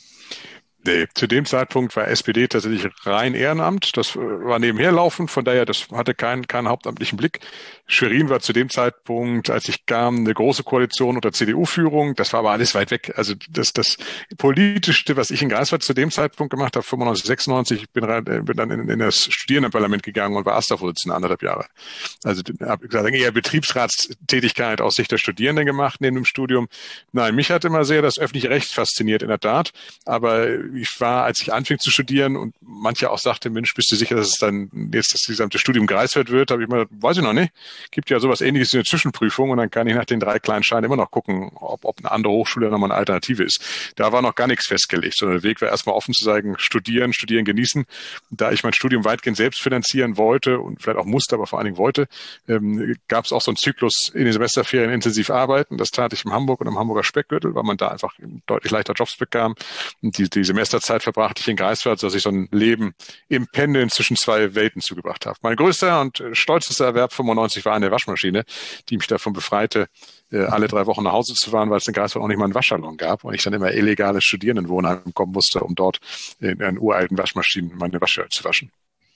[SPEAKER 3] Nee, zu dem Zeitpunkt war SPD tatsächlich rein Ehrenamt. Das war nebenher laufend, von daher, das hatte keinen hauptamtlichen Blick. Schwerin war zu dem Zeitpunkt, als ich kam, eine große Koalition unter CDU-Führung. Das war aber alles weit weg. Also das Politischste, was ich in Greifswald zu dem Zeitpunkt gemacht habe, 95, 96, ich bin dann in das Studierendenparlament gegangen und war AStA-Vorsitzender 1,5 Jahre. Also habe gesagt, eher Betriebsratstätigkeit aus Sicht der Studierenden gemacht neben dem Studium. Nein, mich hat immer sehr das öffentliche Recht fasziniert, in der Tat. Aber ich war, als ich anfing zu studieren und manche auch sagte, Mensch, bist du sicher, dass es dann jetzt das gesamte Studium Greifswald wird? Habe ich mal, weiß ich noch nicht. Gibt ja sowas Ähnliches wie eine Zwischenprüfung, und dann kann ich nach den 3 kleinen Scheinen immer noch gucken, ob eine andere Hochschule nochmal eine Alternative ist. Da war noch gar nichts festgelegt, sondern der Weg war erstmal offen zu sagen, studieren, genießen. Da ich mein Studium weitgehend selbst finanzieren wollte und vielleicht auch musste, aber vor allen Dingen wollte, gab es auch so einen Zyklus in den Semesterferien intensiv arbeiten. Das tat ich in Hamburg und im Hamburger Speckgürtel, weil man da einfach deutlich leichter Jobs bekam. Und die Semesterzeit verbrachte ich in Greifswald, sodass ich so ein Leben im Pendeln zwischen 2 Welten zugebracht habe. Mein größter und stolzester Erwerb 95 war eine Waschmaschine, die mich davon befreite, alle 3 Wochen nach Hause zu fahren, weil es in Greifswald auch nicht mal einen Waschsalon gab und ich dann immer illegales Studierendenwohnheim kommen musste, um dort in einen uralten Waschmaschinen meine Wäsche zu waschen.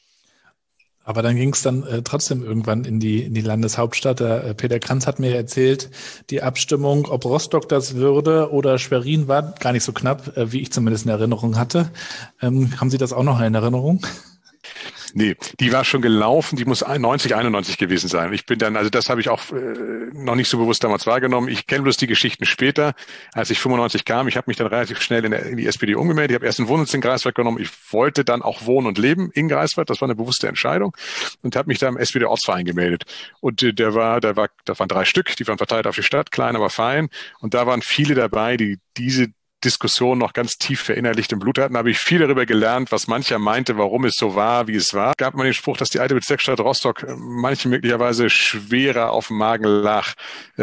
[SPEAKER 2] Aber dann ging es dann trotzdem irgendwann in die Landeshauptstadt. Der Peter Kranz hat mir erzählt, die Abstimmung, ob Rostock das würde oder Schwerin, war gar nicht so knapp, wie ich zumindest in Erinnerung hatte. Haben Sie das auch noch in Erinnerung?
[SPEAKER 3] Nee, die war schon gelaufen, die muss 90, 91 gewesen sein. Ich bin dann, also das habe ich auch noch nicht so bewusst damals wahrgenommen. Ich kenne bloß die Geschichten später, als ich 95 kam. Ich habe mich dann relativ schnell in die SPD umgemeldet. Ich habe erst einen Wohnsitz in Greifswald genommen. Ich wollte dann auch wohnen und leben in Greifswald. Das war eine bewusste Entscheidung und habe mich da im SPD-Ortsverein gemeldet. Und da waren 3 Stück, die waren verteilt auf die Stadt, klein, aber fein. Und da waren viele dabei, die diese Diskussion noch ganz tief verinnerlicht im Blut hatten, habe ich viel darüber gelernt, was mancher meinte, warum es so war, wie es war. Gab man den Spruch, dass die alte Bezirksstadt Rostock manchen möglicherweise schwerer auf dem Magen lag,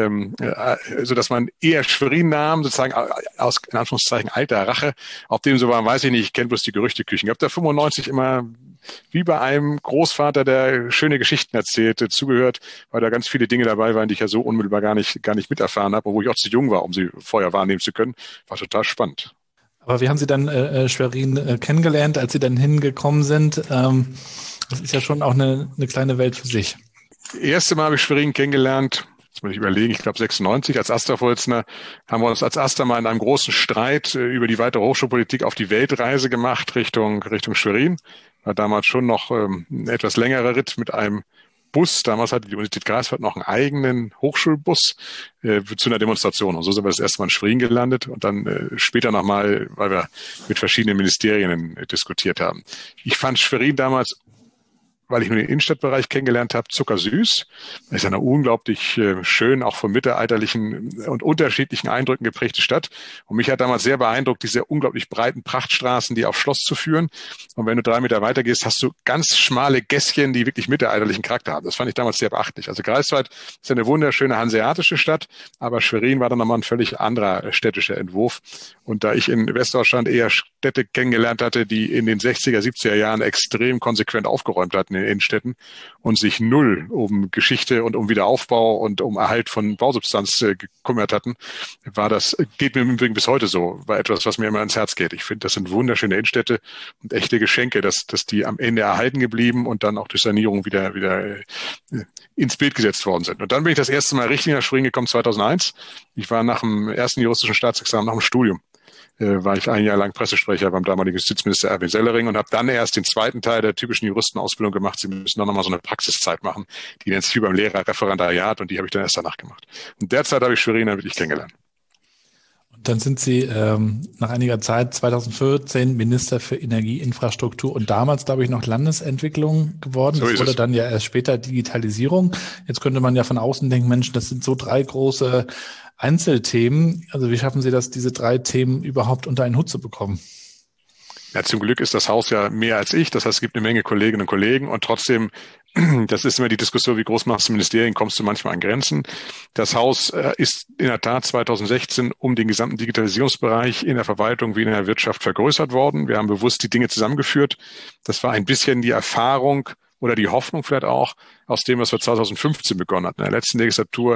[SPEAKER 3] so dass man eher Schwerin nahm, sozusagen aus, in Anführungszeichen, alter Rache. Ob dem so war, weiß ich nicht. Ich kenne bloß die Gerüchteküchen. Ich habe da 95 immer wie bei einem Großvater, der schöne Geschichten erzählte, zugehört, weil da ganz viele Dinge dabei waren, die ich ja so unmittelbar gar nicht miterfahren habe, obwohl ich auch zu jung war, um sie vorher wahrnehmen zu können. War total spannend.
[SPEAKER 2] Aber wie haben Sie dann Schwerin kennengelernt, als Sie dann hingekommen sind? Das ist ja schon auch eine kleine Welt für sich.
[SPEAKER 3] Das erste Mal habe ich Schwerin kennengelernt, jetzt muss ich überlegen, ich glaube 96 als AStA-Vorsitzender, haben wir uns als AStA mal in einem großen Streit über die weitere Hochschulpolitik auf die Weltreise gemacht Richtung Schwerin. War damals schon noch ein etwas längerer Ritt mit einem Bus. Damals hatte die Universität Greifswald noch einen eigenen Hochschulbus zu einer Demonstration. Und so sind wir das erste Mal in Schwerin gelandet und dann später nochmal, weil wir mit verschiedenen Ministerien diskutiert haben. Ich fand Schwerin damals, weil ich nur den Innenstadtbereich kennengelernt habe, zuckersüß. Es ist eine unglaublich schön, auch von mittelalterlichen und unterschiedlichen Eindrücken geprägte Stadt. Und mich hat damals sehr beeindruckt, diese unglaublich breiten Prachtstraßen, die aufs Schloss zu führen. Und wenn du 3 Meter weiter gehst, hast du ganz schmale Gässchen, die wirklich mittelalterlichen Charakter haben. Das fand ich damals sehr beachtlich. Also Greifswald ist eine wunderschöne hanseatische Stadt, aber Schwerin war dann nochmal ein völlig anderer städtischer Entwurf. Und da ich in Westdeutschland eher Städte kennengelernt hatte, die in den 60er, 70er Jahren extrem konsequent aufgeräumt hatten in Innenstädten und sich null um Geschichte und um Wiederaufbau und um Erhalt von Bausubstanz gekümmert hatten, geht mir im Übrigen bis heute so, war etwas, was mir immer ans Herz geht. Ich finde, das sind wunderschöne Innenstädte und echte Geschenke, dass die am Ende erhalten geblieben und dann auch durch Sanierung wieder ins Bild gesetzt worden sind. Und dann bin ich das erste Mal richtig nach Schwerin gekommen, 2001. Ich war nach dem ersten juristischen Staatsexamen, nach dem Studium, war ich 1 Jahr lang Pressesprecher beim damaligen Justizminister Erwin Sellering und habe dann erst den zweiten Teil der typischen Juristenausbildung gemacht. Sie müssen dann nochmal so eine Praxiszeit machen. Die nennt sich wie beim Lehrer Referendariat und die habe ich dann erst danach gemacht. Und derzeit habe ich Schwerin dann wirklich kennengelernt.
[SPEAKER 2] Und dann sind Sie nach einiger Zeit 2014 Minister für Energieinfrastruktur und damals, glaube ich, noch Landesentwicklung geworden. So das wurde dann ja erst später Digitalisierung. Jetzt könnte man ja von außen denken, Mensch, das sind so 3 große Einzelthemen. Also wie schaffen Sie das, diese 3 Themen überhaupt unter einen Hut zu bekommen?
[SPEAKER 3] Ja, zum Glück ist das Haus ja mehr als ich. Das heißt, es gibt eine Menge Kolleginnen und Kollegen und trotzdem, das ist immer die Diskussion, wie groß machst du Ministerien, kommst du manchmal an Grenzen. Das Haus ist in der Tat 2016 um den gesamten Digitalisierungsbereich in der Verwaltung wie in der Wirtschaft vergrößert worden. Wir haben bewusst die Dinge zusammengeführt. Das war ein bisschen die Erfahrung oder die Hoffnung vielleicht auch aus dem, was wir 2015 begonnen hatten. In der letzten Legislatur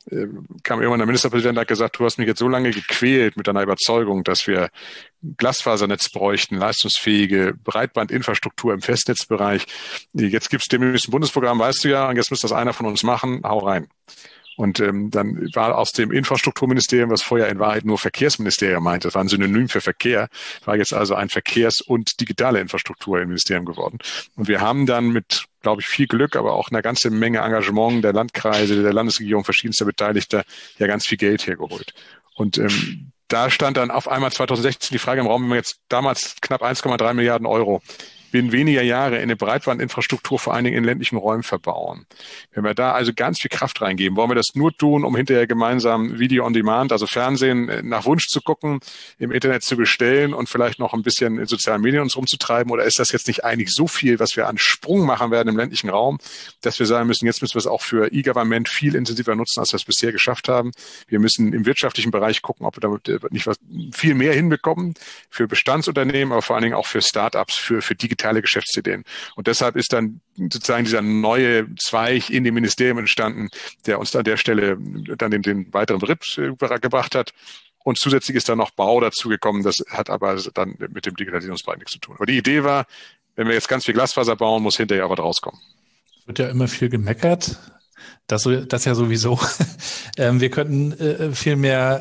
[SPEAKER 3] kam irgendwann der Ministerpräsident und hat gesagt, du hast mich jetzt so lange gequält mit deiner Überzeugung, dass wir Glasfasernetz bräuchten, leistungsfähige Breitbandinfrastruktur im Festnetzbereich. Jetzt gibt's demnächst ein Bundesprogramm, weißt du ja, und jetzt muss das einer von uns machen, hau rein. Und dann war aus dem Infrastrukturministerium, was vorher in Wahrheit nur Verkehrsministerium meinte, das war ein Synonym für Verkehr, war jetzt also ein Verkehrs- und digitale Infrastruktur im Ministerium geworden. Und wir haben dann mit, glaube ich, viel Glück, aber auch einer ganzen Menge Engagement der Landkreise, der Landesregierung, verschiedenster Beteiligter, ja ganz viel Geld hergeholt. Und da stand dann auf einmal 2016 die Frage im Raum, wenn wir jetzt damals knapp 1,3 Milliarden Euro binnen weniger Jahre in eine Breitbandinfrastruktur vor allen Dingen in ländlichen Räumen verbauen. Wenn wir da also ganz viel Kraft reingeben, wollen wir das nur tun, um hinterher gemeinsam Video on Demand, also Fernsehen nach Wunsch zu gucken, im Internet zu bestellen und vielleicht noch ein bisschen in sozialen Medien uns rumzutreiben? Oder ist das jetzt nicht eigentlich so viel, was wir an Sprung machen werden im ländlichen Raum, dass wir sagen müssen, jetzt müssen wir es auch für E-Government viel intensiver nutzen, als wir es bisher geschafft haben. Wir müssen im wirtschaftlichen Bereich gucken, ob wir damit nicht viel mehr hinbekommen für Bestandsunternehmen, aber vor allen Dingen auch für Start-ups, für digitale Geschäftsideen. Und deshalb ist dann sozusagen dieser neue Zweig in dem Ministerium entstanden, der uns an der Stelle dann den weiteren Schritt gebracht hat. Und zusätzlich ist dann noch Bau dazugekommen. Das hat aber dann mit dem Digitalisierungsbereich nichts zu tun. Aber die Idee war, wenn wir jetzt ganz viel Glasfaser bauen, muss hinterher auch was rauskommen.
[SPEAKER 2] Es wird ja immer viel gemeckert. Das ja sowieso. Wir könnten viel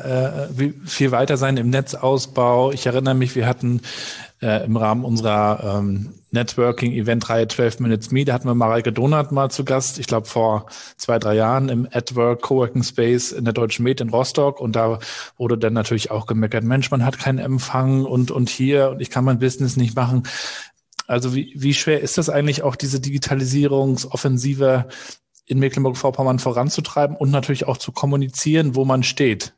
[SPEAKER 2] weiter sein im Netzausbau. Ich erinnere mich, wir hatten im Rahmen unserer Networking-Event-Reihe 12 Minutes Me, da hatten wir Mareike Donath mal zu Gast, ich glaube vor 2-3 Jahren im AdWork Coworking Space in der Deutschen Med in Rostock, und da wurde dann natürlich auch gemeckert, Mensch, man hat keinen Empfang und hier und ich kann mein Business nicht machen. Also wie schwer ist das eigentlich auch, diese Digitalisierungsoffensive in Mecklenburg-Vorpommern voranzutreiben und natürlich auch zu kommunizieren, wo man steht?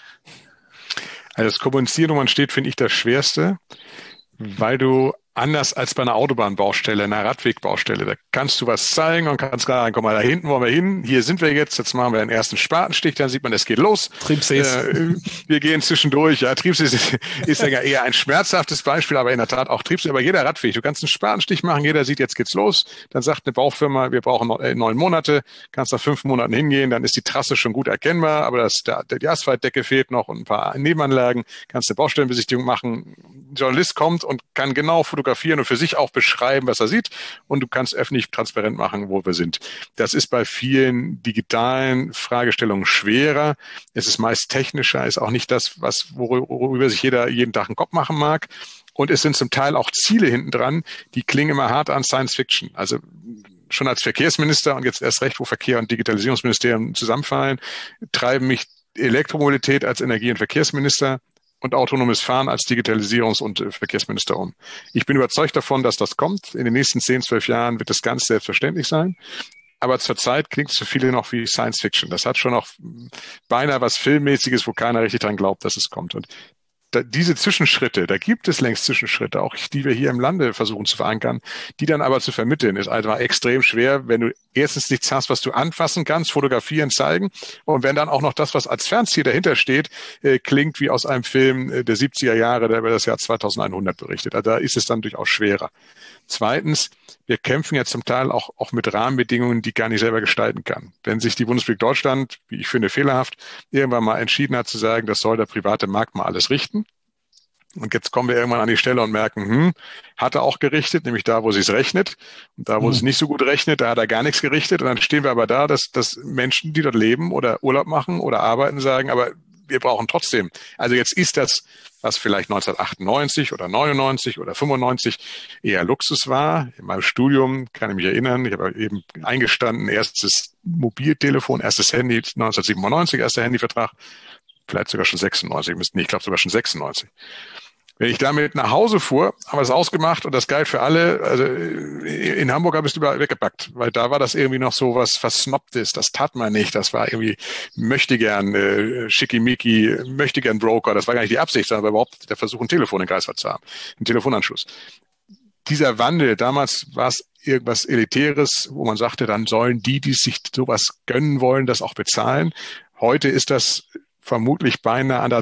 [SPEAKER 3] Also das Kommunizieren, wo man steht, finde ich das Schwerste, weil du anders als bei einer Autobahnbaustelle, einer Radwegbaustelle, da kannst du was zeigen und kannst sagen, komm mal, da hinten wollen wir hin, hier sind wir jetzt machen wir den ersten Spatenstich, dann sieht man, es geht los.
[SPEAKER 2] Triebsees.
[SPEAKER 3] Wir gehen zwischendurch, ja, Triebsees ist ja eher ein schmerzhaftes Beispiel, aber in der Tat auch Triebsees, aber jeder Radweg, du kannst einen Spatenstich machen, jeder sieht, jetzt geht's los, dann sagt eine Baufirma, wir brauchen 9 Monate, kannst nach 5 Monaten hingehen, dann ist die Trasse schon gut erkennbar, aber die Asphaltdecke fehlt noch und ein paar Nebenanlagen, kannst eine Baustellenbesichtigung machen, ein Journalist kommt und kann genau fotografieren, fotografieren und für sich auch beschreiben, was er sieht. Und du kannst öffentlich transparent machen, wo wir sind. Das ist bei vielen digitalen Fragestellungen schwerer. Es ist meist technischer, ist auch nicht das, worüber sich jeder jeden Tag einen Kopf machen mag. Und es sind zum Teil auch Ziele hinten dran, die klingen immer hart an Science Fiction. Also schon als Verkehrsminister und jetzt erst recht, wo Verkehr und Digitalisierungsministerium zusammenfallen, treiben mich Elektromobilität als Energie- und Verkehrsminister und autonomes Fahren als Digitalisierungs- und Verkehrsminister um. Ich bin überzeugt davon, dass das kommt. In den nächsten 10, 12 Jahren wird das ganz selbstverständlich sein. Aber zurzeit klingt es für viele noch wie Science Fiction. Das hat schon noch beinahe was Filmmäßiges, wo keiner richtig dran glaubt, dass es kommt. Und diese Zwischenschritte, da gibt es längst Zwischenschritte, auch die wir hier im Lande versuchen zu verankern, die dann aber zu vermitteln, ist einfach extrem schwer, wenn du erstens nichts hast, was du anfassen kannst, fotografieren, zeigen, und wenn dann auch noch das, was als Fernziel dahinter steht, klingt wie aus einem Film der 70er Jahre, der über das Jahr 2100 berichtet. Also da ist es dann durchaus schwerer. Zweitens, wir kämpfen ja zum Teil auch mit Rahmenbedingungen, die gar nicht selber gestalten kann. Wenn sich die Bundesrepublik Deutschland, wie ich finde, fehlerhaft, irgendwann mal entschieden hat zu sagen, das soll der private Markt mal alles richten. Und jetzt kommen wir irgendwann an die Stelle und merken, hat er auch gerichtet, nämlich da, wo sie es rechnet. Und da, wo es nicht so gut rechnet, da hat er gar nichts gerichtet. Und dann stehen wir aber da, dass Menschen, die dort leben oder Urlaub machen oder arbeiten, sagen, aber wir brauchen trotzdem. Also jetzt ist das, was vielleicht 1998 oder 99 oder 95 eher Luxus war. In meinem Studium kann ich mich erinnern, ich habe eben eingestanden, erstes Mobiltelefon, erstes Handy, 1997, erster Handyvertrag, vielleicht sogar schon 96, ich glaube sogar schon 96. Wenn ich damit nach Hause fuhr, haben wir das ausgemacht und das galt für alle. Also in Hamburg habe ich es überall weggepackt, weil da war das irgendwie noch so was Snobbtes. Das tat man nicht. Das war irgendwie möchte gern schickimicki, möchte gern Broker. Das war gar nicht die Absicht, sondern überhaupt der Versuch, ein Telefon in Greifswald zu haben, einen Telefonanschluss. Dieser Wandel, damals war es irgendwas Elitäres, wo man sagte, dann sollen die sich sowas gönnen wollen, das auch bezahlen. Heute ist das vermutlich beinahe an der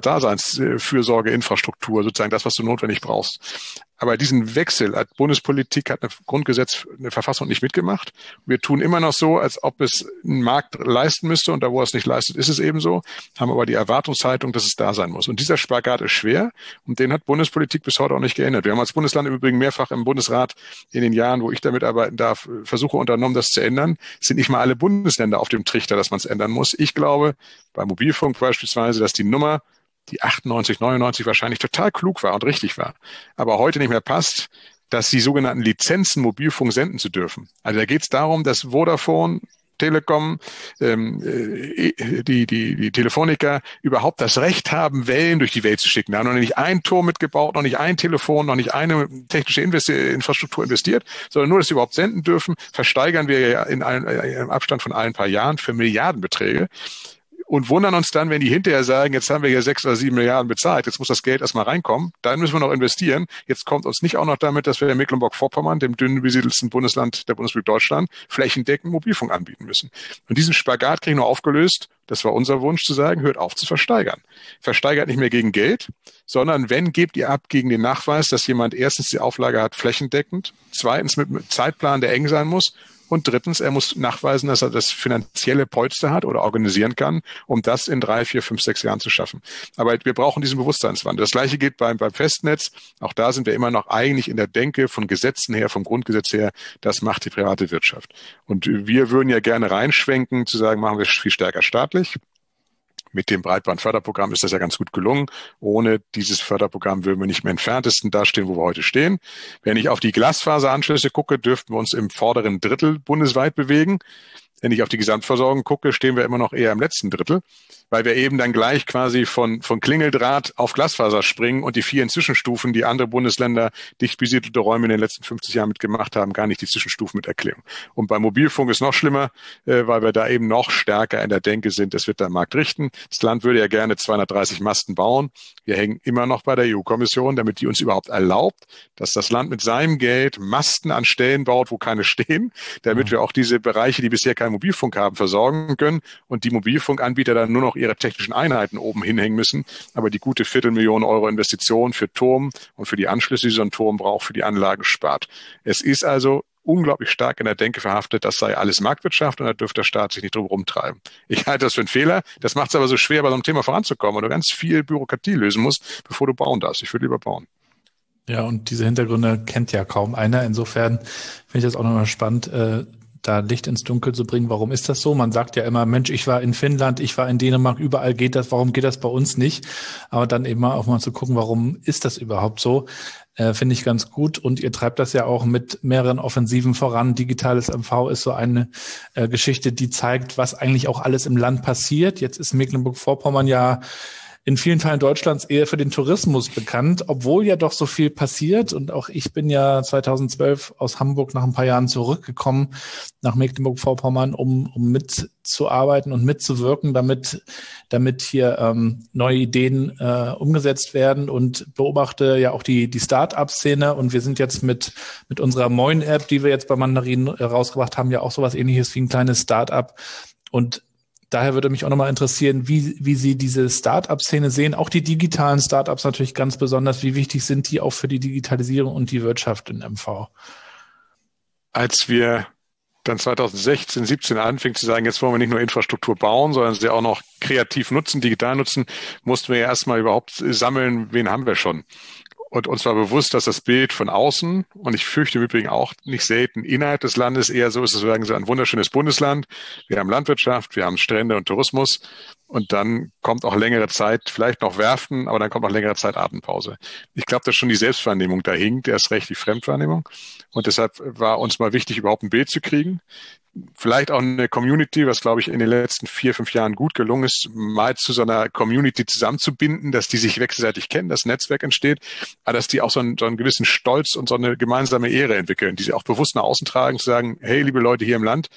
[SPEAKER 3] Daseinsfürsorgeinfrastruktur, sozusagen das, was du notwendig brauchst. Aber diesen Wechsel hat Bundespolitik, hat ein Grundgesetz, eine Verfassung nicht mitgemacht. Wir tun immer noch so, als ob es ein Markt leisten müsste, und da, wo er es nicht leistet, ist es eben so, haben aber die Erwartungshaltung, dass es da sein muss. Und dieser Spagat ist schwer, und den hat Bundespolitik bis heute auch nicht geändert. Wir haben als Bundesland im Übrigen mehrfach im Bundesrat in den Jahren, wo ich da mitarbeiten darf, Versuche unternommen, das zu ändern. Es sind nicht mal alle Bundesländer auf dem Trichter, dass man es ändern muss. Ich glaube, bei Mobilfunk beispielsweise, dass die Nummer, die 98, 99 wahrscheinlich total klug war und richtig war, aber heute nicht mehr passt, dass die sogenannten Lizenzen Mobilfunk senden zu dürfen. Also da geht es darum, dass Vodafone, Telekom, die Telefoniker überhaupt das Recht haben, Wellen durch die Welt zu schicken. Da haben noch nicht einen Turm mitgebaut, noch nicht ein Telefon, noch nicht eine technische Infrastruktur investiert, sondern nur, dass sie überhaupt senden dürfen, versteigern wir ja in einem Abstand von ein paar Jahren für Milliardenbeträge. Und wundern uns dann, wenn die hinterher sagen, jetzt haben wir hier 6 oder 7 Milliarden bezahlt, jetzt muss das Geld erstmal reinkommen, dann müssen wir noch investieren. Jetzt kommt uns nicht auch noch damit, dass wir in Mecklenburg-Vorpommern, dem dünn besiedelsten Bundesland der Bundesrepublik Deutschland, flächendeckend Mobilfunk anbieten müssen. Und diesen Spagat kriegen wir aufgelöst. Das war unser Wunsch zu sagen, hört auf zu versteigern. Versteigert nicht mehr gegen Geld, sondern wenn, gebt ihr ab gegen den Nachweis, dass jemand erstens die Auflage hat, flächendeckend, zweitens mit einem Zeitplan, der eng sein muss, und drittens, er muss nachweisen, dass er das finanzielle Polster hat oder organisieren kann, um das in 3, 4, 5, 6 Jahren zu schaffen. Aber wir brauchen diesen Bewusstseinswandel. Das Gleiche geht beim Festnetz. Auch da sind wir immer noch eigentlich in der Denke von Gesetzen her, vom Grundgesetz her, das macht die private Wirtschaft. Und wir würden ja gerne reinschwenken, zu sagen, machen wir es viel stärker staatlich. Mit dem Breitbandförderprogramm ist das ja ganz gut gelungen. Ohne dieses Förderprogramm würden wir nicht mehr im Entferntesten dastehen, wo wir heute stehen. Wenn ich auf die Glasfaseranschlüsse gucke, dürften wir uns im vorderen Drittel bundesweit bewegen. Wenn ich auf die Gesamtversorgung gucke, stehen wir immer noch eher im letzten Drittel, weil wir eben dann gleich quasi von Klingeldraht auf Glasfaser springen und die 4 Zwischenstufen, die andere Bundesländer dicht besiedelte Räume in den letzten 50 Jahren mitgemacht haben, gar nicht die Zwischenstufen mit erklären. Und beim Mobilfunk ist noch schlimmer, weil wir da eben noch stärker in der Denke sind, es wird der Markt richten. Das Land würde ja gerne 230 Masten bauen. Wir hängen immer noch bei der EU-Kommission, damit die uns überhaupt erlaubt, dass das Land mit seinem Geld Masten an Stellen baut, wo keine stehen, damit wir auch diese Bereiche, die bisher keinen Mobilfunk haben, versorgen können und die Mobilfunkanbieter dann nur noch ihre technischen Einheiten oben hinhängen müssen, aber die gute 250.000 Euro Investition für Turm und für die Anschlüsse, die so ein Turm braucht, für die Anlagen spart. Es ist also unglaublich stark in der Denke verhaftet, das sei alles Marktwirtschaft und da dürfte der Staat sich nicht drum rumtreiben. Ich halte das für einen Fehler. Das macht es aber so schwer, bei so einem Thema voranzukommen, weil du ganz viel Bürokratie lösen musst, bevor du bauen darfst. Ich würde lieber bauen.
[SPEAKER 2] Ja, und diese Hintergründe kennt ja kaum einer. Insofern finde ich das auch nochmal spannend, da Licht ins Dunkel zu bringen. Warum ist das so? Man sagt ja immer, Mensch, ich war in Finnland, ich war in Dänemark, überall geht das, warum geht das bei uns nicht? Aber dann eben auch mal zu gucken, warum ist das überhaupt so? Finde ich ganz gut. Und ihr treibt das ja auch mit mehreren Offensiven voran. Digitales MV ist so eine Geschichte, die zeigt, was eigentlich auch alles im Land passiert. Jetzt ist Mecklenburg-Vorpommern ja in vielen Teilen Deutschlands eher für den Tourismus bekannt, obwohl ja doch so viel passiert. Und auch ich bin ja 2012 aus Hamburg nach ein paar Jahren zurückgekommen nach Mecklenburg-Vorpommern, um mitzuarbeiten und mitzuwirken, damit hier neue Ideen umgesetzt werden, und beobachte ja auch die Start-up-Szene. Und wir sind jetzt mit unserer Moin-App, die wir jetzt bei Mandarin rausgebracht haben, ja auch sowas Ähnliches wie ein kleines Start-up. Und daher würde mich auch nochmal interessieren, wie Sie diese Start-up-Szene sehen, auch die digitalen Start-ups natürlich ganz besonders. Wie wichtig sind die auch für die Digitalisierung und die Wirtschaft in MV?
[SPEAKER 3] Als wir dann 2016, 17 anfingen zu sagen, jetzt wollen wir nicht nur Infrastruktur bauen, sondern sie auch noch kreativ nutzen, digital nutzen, mussten wir ja erstmal überhaupt sammeln, wen haben wir schon. Und uns war bewusst, dass das Bild von außen, und ich fürchte im Übrigen auch nicht selten innerhalb des Landes, eher so ist, es sagen Sie, ein wunderschönes Bundesland. Wir haben Landwirtschaft, wir haben Strände und Tourismus, und dann kommt auch längere Zeit, vielleicht noch Werften, aber dann kommt auch längere Zeit Atempause. Ich glaube, dass schon die Selbstwahrnehmung da hinkt, erst recht die Fremdwahrnehmung. Und deshalb war uns mal wichtig, überhaupt ein Bild zu kriegen. Vielleicht auch eine Community, was, glaube ich, in den letzten 4, 5 Jahren gut gelungen ist, mal zu so einer Community zusammenzubinden, dass die sich wechselseitig kennen, das Netzwerk entsteht, aber dass die auch so einen gewissen Stolz und so eine gemeinsame Ehre entwickeln, die sie auch bewusst nach außen tragen, zu sagen, hey, liebe Leute hier im Land,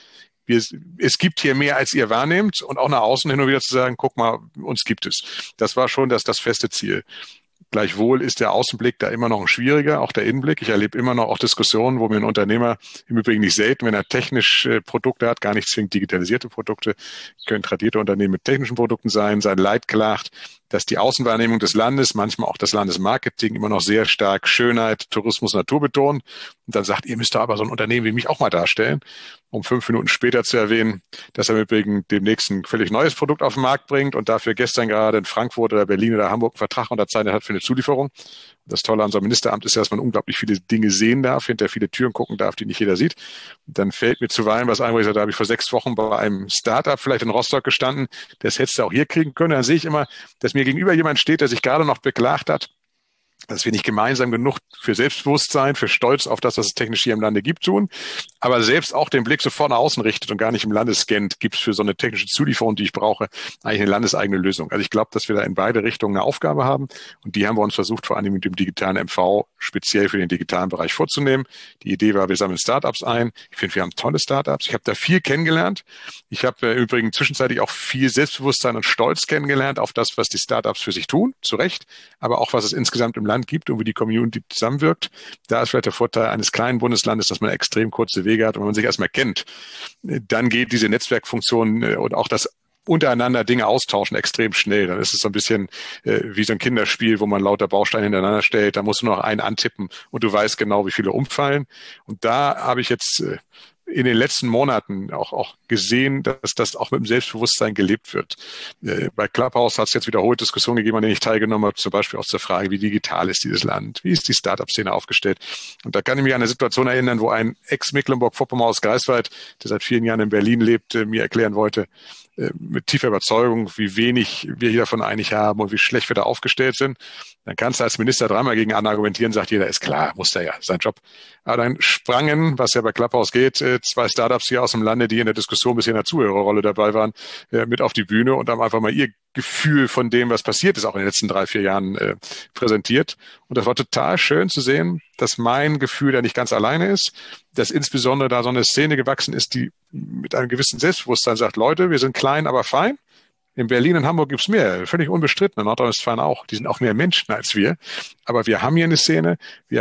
[SPEAKER 3] es gibt hier mehr, als ihr wahrnehmt, und auch nach außen hin und wieder zu sagen, guck mal, uns gibt es. Das war schon das feste Ziel. Gleichwohl ist der Außenblick da immer noch ein schwieriger, auch der Innenblick. Ich erlebe immer noch auch Diskussionen, wo mir ein Unternehmer, im Übrigen nicht selten, wenn er technisch Produkte hat, gar nicht zwingend digitalisierte Produkte, können tradierte Unternehmen mit technischen Produkten sein Leid klagt, dass die Außenwahrnehmung des Landes, manchmal auch das Landesmarketing, immer noch sehr stark Schönheit, Tourismus, Natur betont. Und dann sagt, ihr müsst da aber so ein Unternehmen wie mich auch mal darstellen, um 5 Minuten später zu erwähnen, dass er im Übrigen demnächst ein völlig neues Produkt auf den Markt bringt und dafür gestern gerade in Frankfurt oder Berlin oder Hamburg einen Vertrag unterzeichnet hat für eine Zulieferung. Das Tolle an unserem Ministeramt ist ja, dass man unglaublich viele Dinge sehen darf, hinter viele Türen gucken darf, die nicht jeder sieht. Und dann fällt mir zuweilen was ein, wo ich sage, da habe ich vor 6 Wochen bei einem Startup vielleicht in Rostock gestanden, das hättest du auch hier kriegen können. Dann sehe ich immer, dass mir gegenüber jemand steht, der sich gerade noch beklagt hat, dass wir nicht gemeinsam genug für Selbstbewusstsein, für Stolz auf das, was es technisch hier im Lande gibt, tun, aber selbst auch den Blick sofort nach außen richtet und gar nicht im Lande scannt, gibt es für so eine technische Zulieferung, die ich brauche, eigentlich eine landeseigene Lösung. Also ich glaube, dass wir da in beide Richtungen eine Aufgabe haben, und die haben wir uns versucht, vor allem mit dem digitalen MV speziell für den digitalen Bereich vorzunehmen. Die Idee war, wir sammeln Startups ein. Ich finde, wir haben tolle Startups. Ich habe da viel kennengelernt. Ich habe übrigens zwischenzeitlich auch viel Selbstbewusstsein und Stolz kennengelernt auf das, was die Startups für sich tun, zu Recht, aber auch was es insgesamt im Land gibt und wie die Community zusammenwirkt. Da ist vielleicht der Vorteil eines kleinen Bundeslandes, dass man extrem kurze Wege hat, und wenn man sich erstmal kennt, dann geht diese Netzwerkfunktion und auch das untereinander Dinge austauschen extrem schnell. Dann ist es so ein bisschen wie so ein Kinderspiel, wo man lauter Bausteine hintereinander stellt. Da musst du noch einen antippen und du weißt genau, wie viele umfallen. Und da habe ich jetzt in den letzten Monaten auch gesehen, dass das auch mit dem Selbstbewusstsein gelebt wird. Bei Clubhouse hat es jetzt wiederholt Diskussionen gegeben, an denen ich teilgenommen habe, zum Beispiel auch zur Frage, wie digital ist dieses Land, wie ist die Startup-Szene aufgestellt. Und da kann ich mich an eine Situation erinnern, wo ein Ex-Mecklenburg-Vorpommern aus Greifswald, der seit vielen Jahren in Berlin lebt, mir erklären wollte, mit tiefer Überzeugung, wie wenig wir hier davon einig haben und wie schlecht wir da aufgestellt sind. Dann kannst du als Minister dreimal gegen argumentieren, sagt jeder, ist klar, muss der ja, sein Job. Aber dann sprangen, was ja bei Clubhouse geht, 2 Startups hier aus dem Lande, die in der Diskussion bisher in der Zuhörerrolle dabei waren, mit auf die Bühne und haben einfach mal ihr Gefühl von dem, was passiert ist, auch in den letzten 3, 4 Jahren präsentiert. Und das war total schön zu sehen, dass mein Gefühl da nicht ganz alleine ist, dass insbesondere da so eine Szene gewachsen ist, die mit einem gewissen Selbstbewusstsein sagt, Leute, wir sind klein, aber fein. In Berlin und Hamburg gibt's mehr, völlig unbestritten, in Nordrhein-Westfalen auch. Die sind auch mehr Menschen als wir. Aber wir haben hier eine Szene,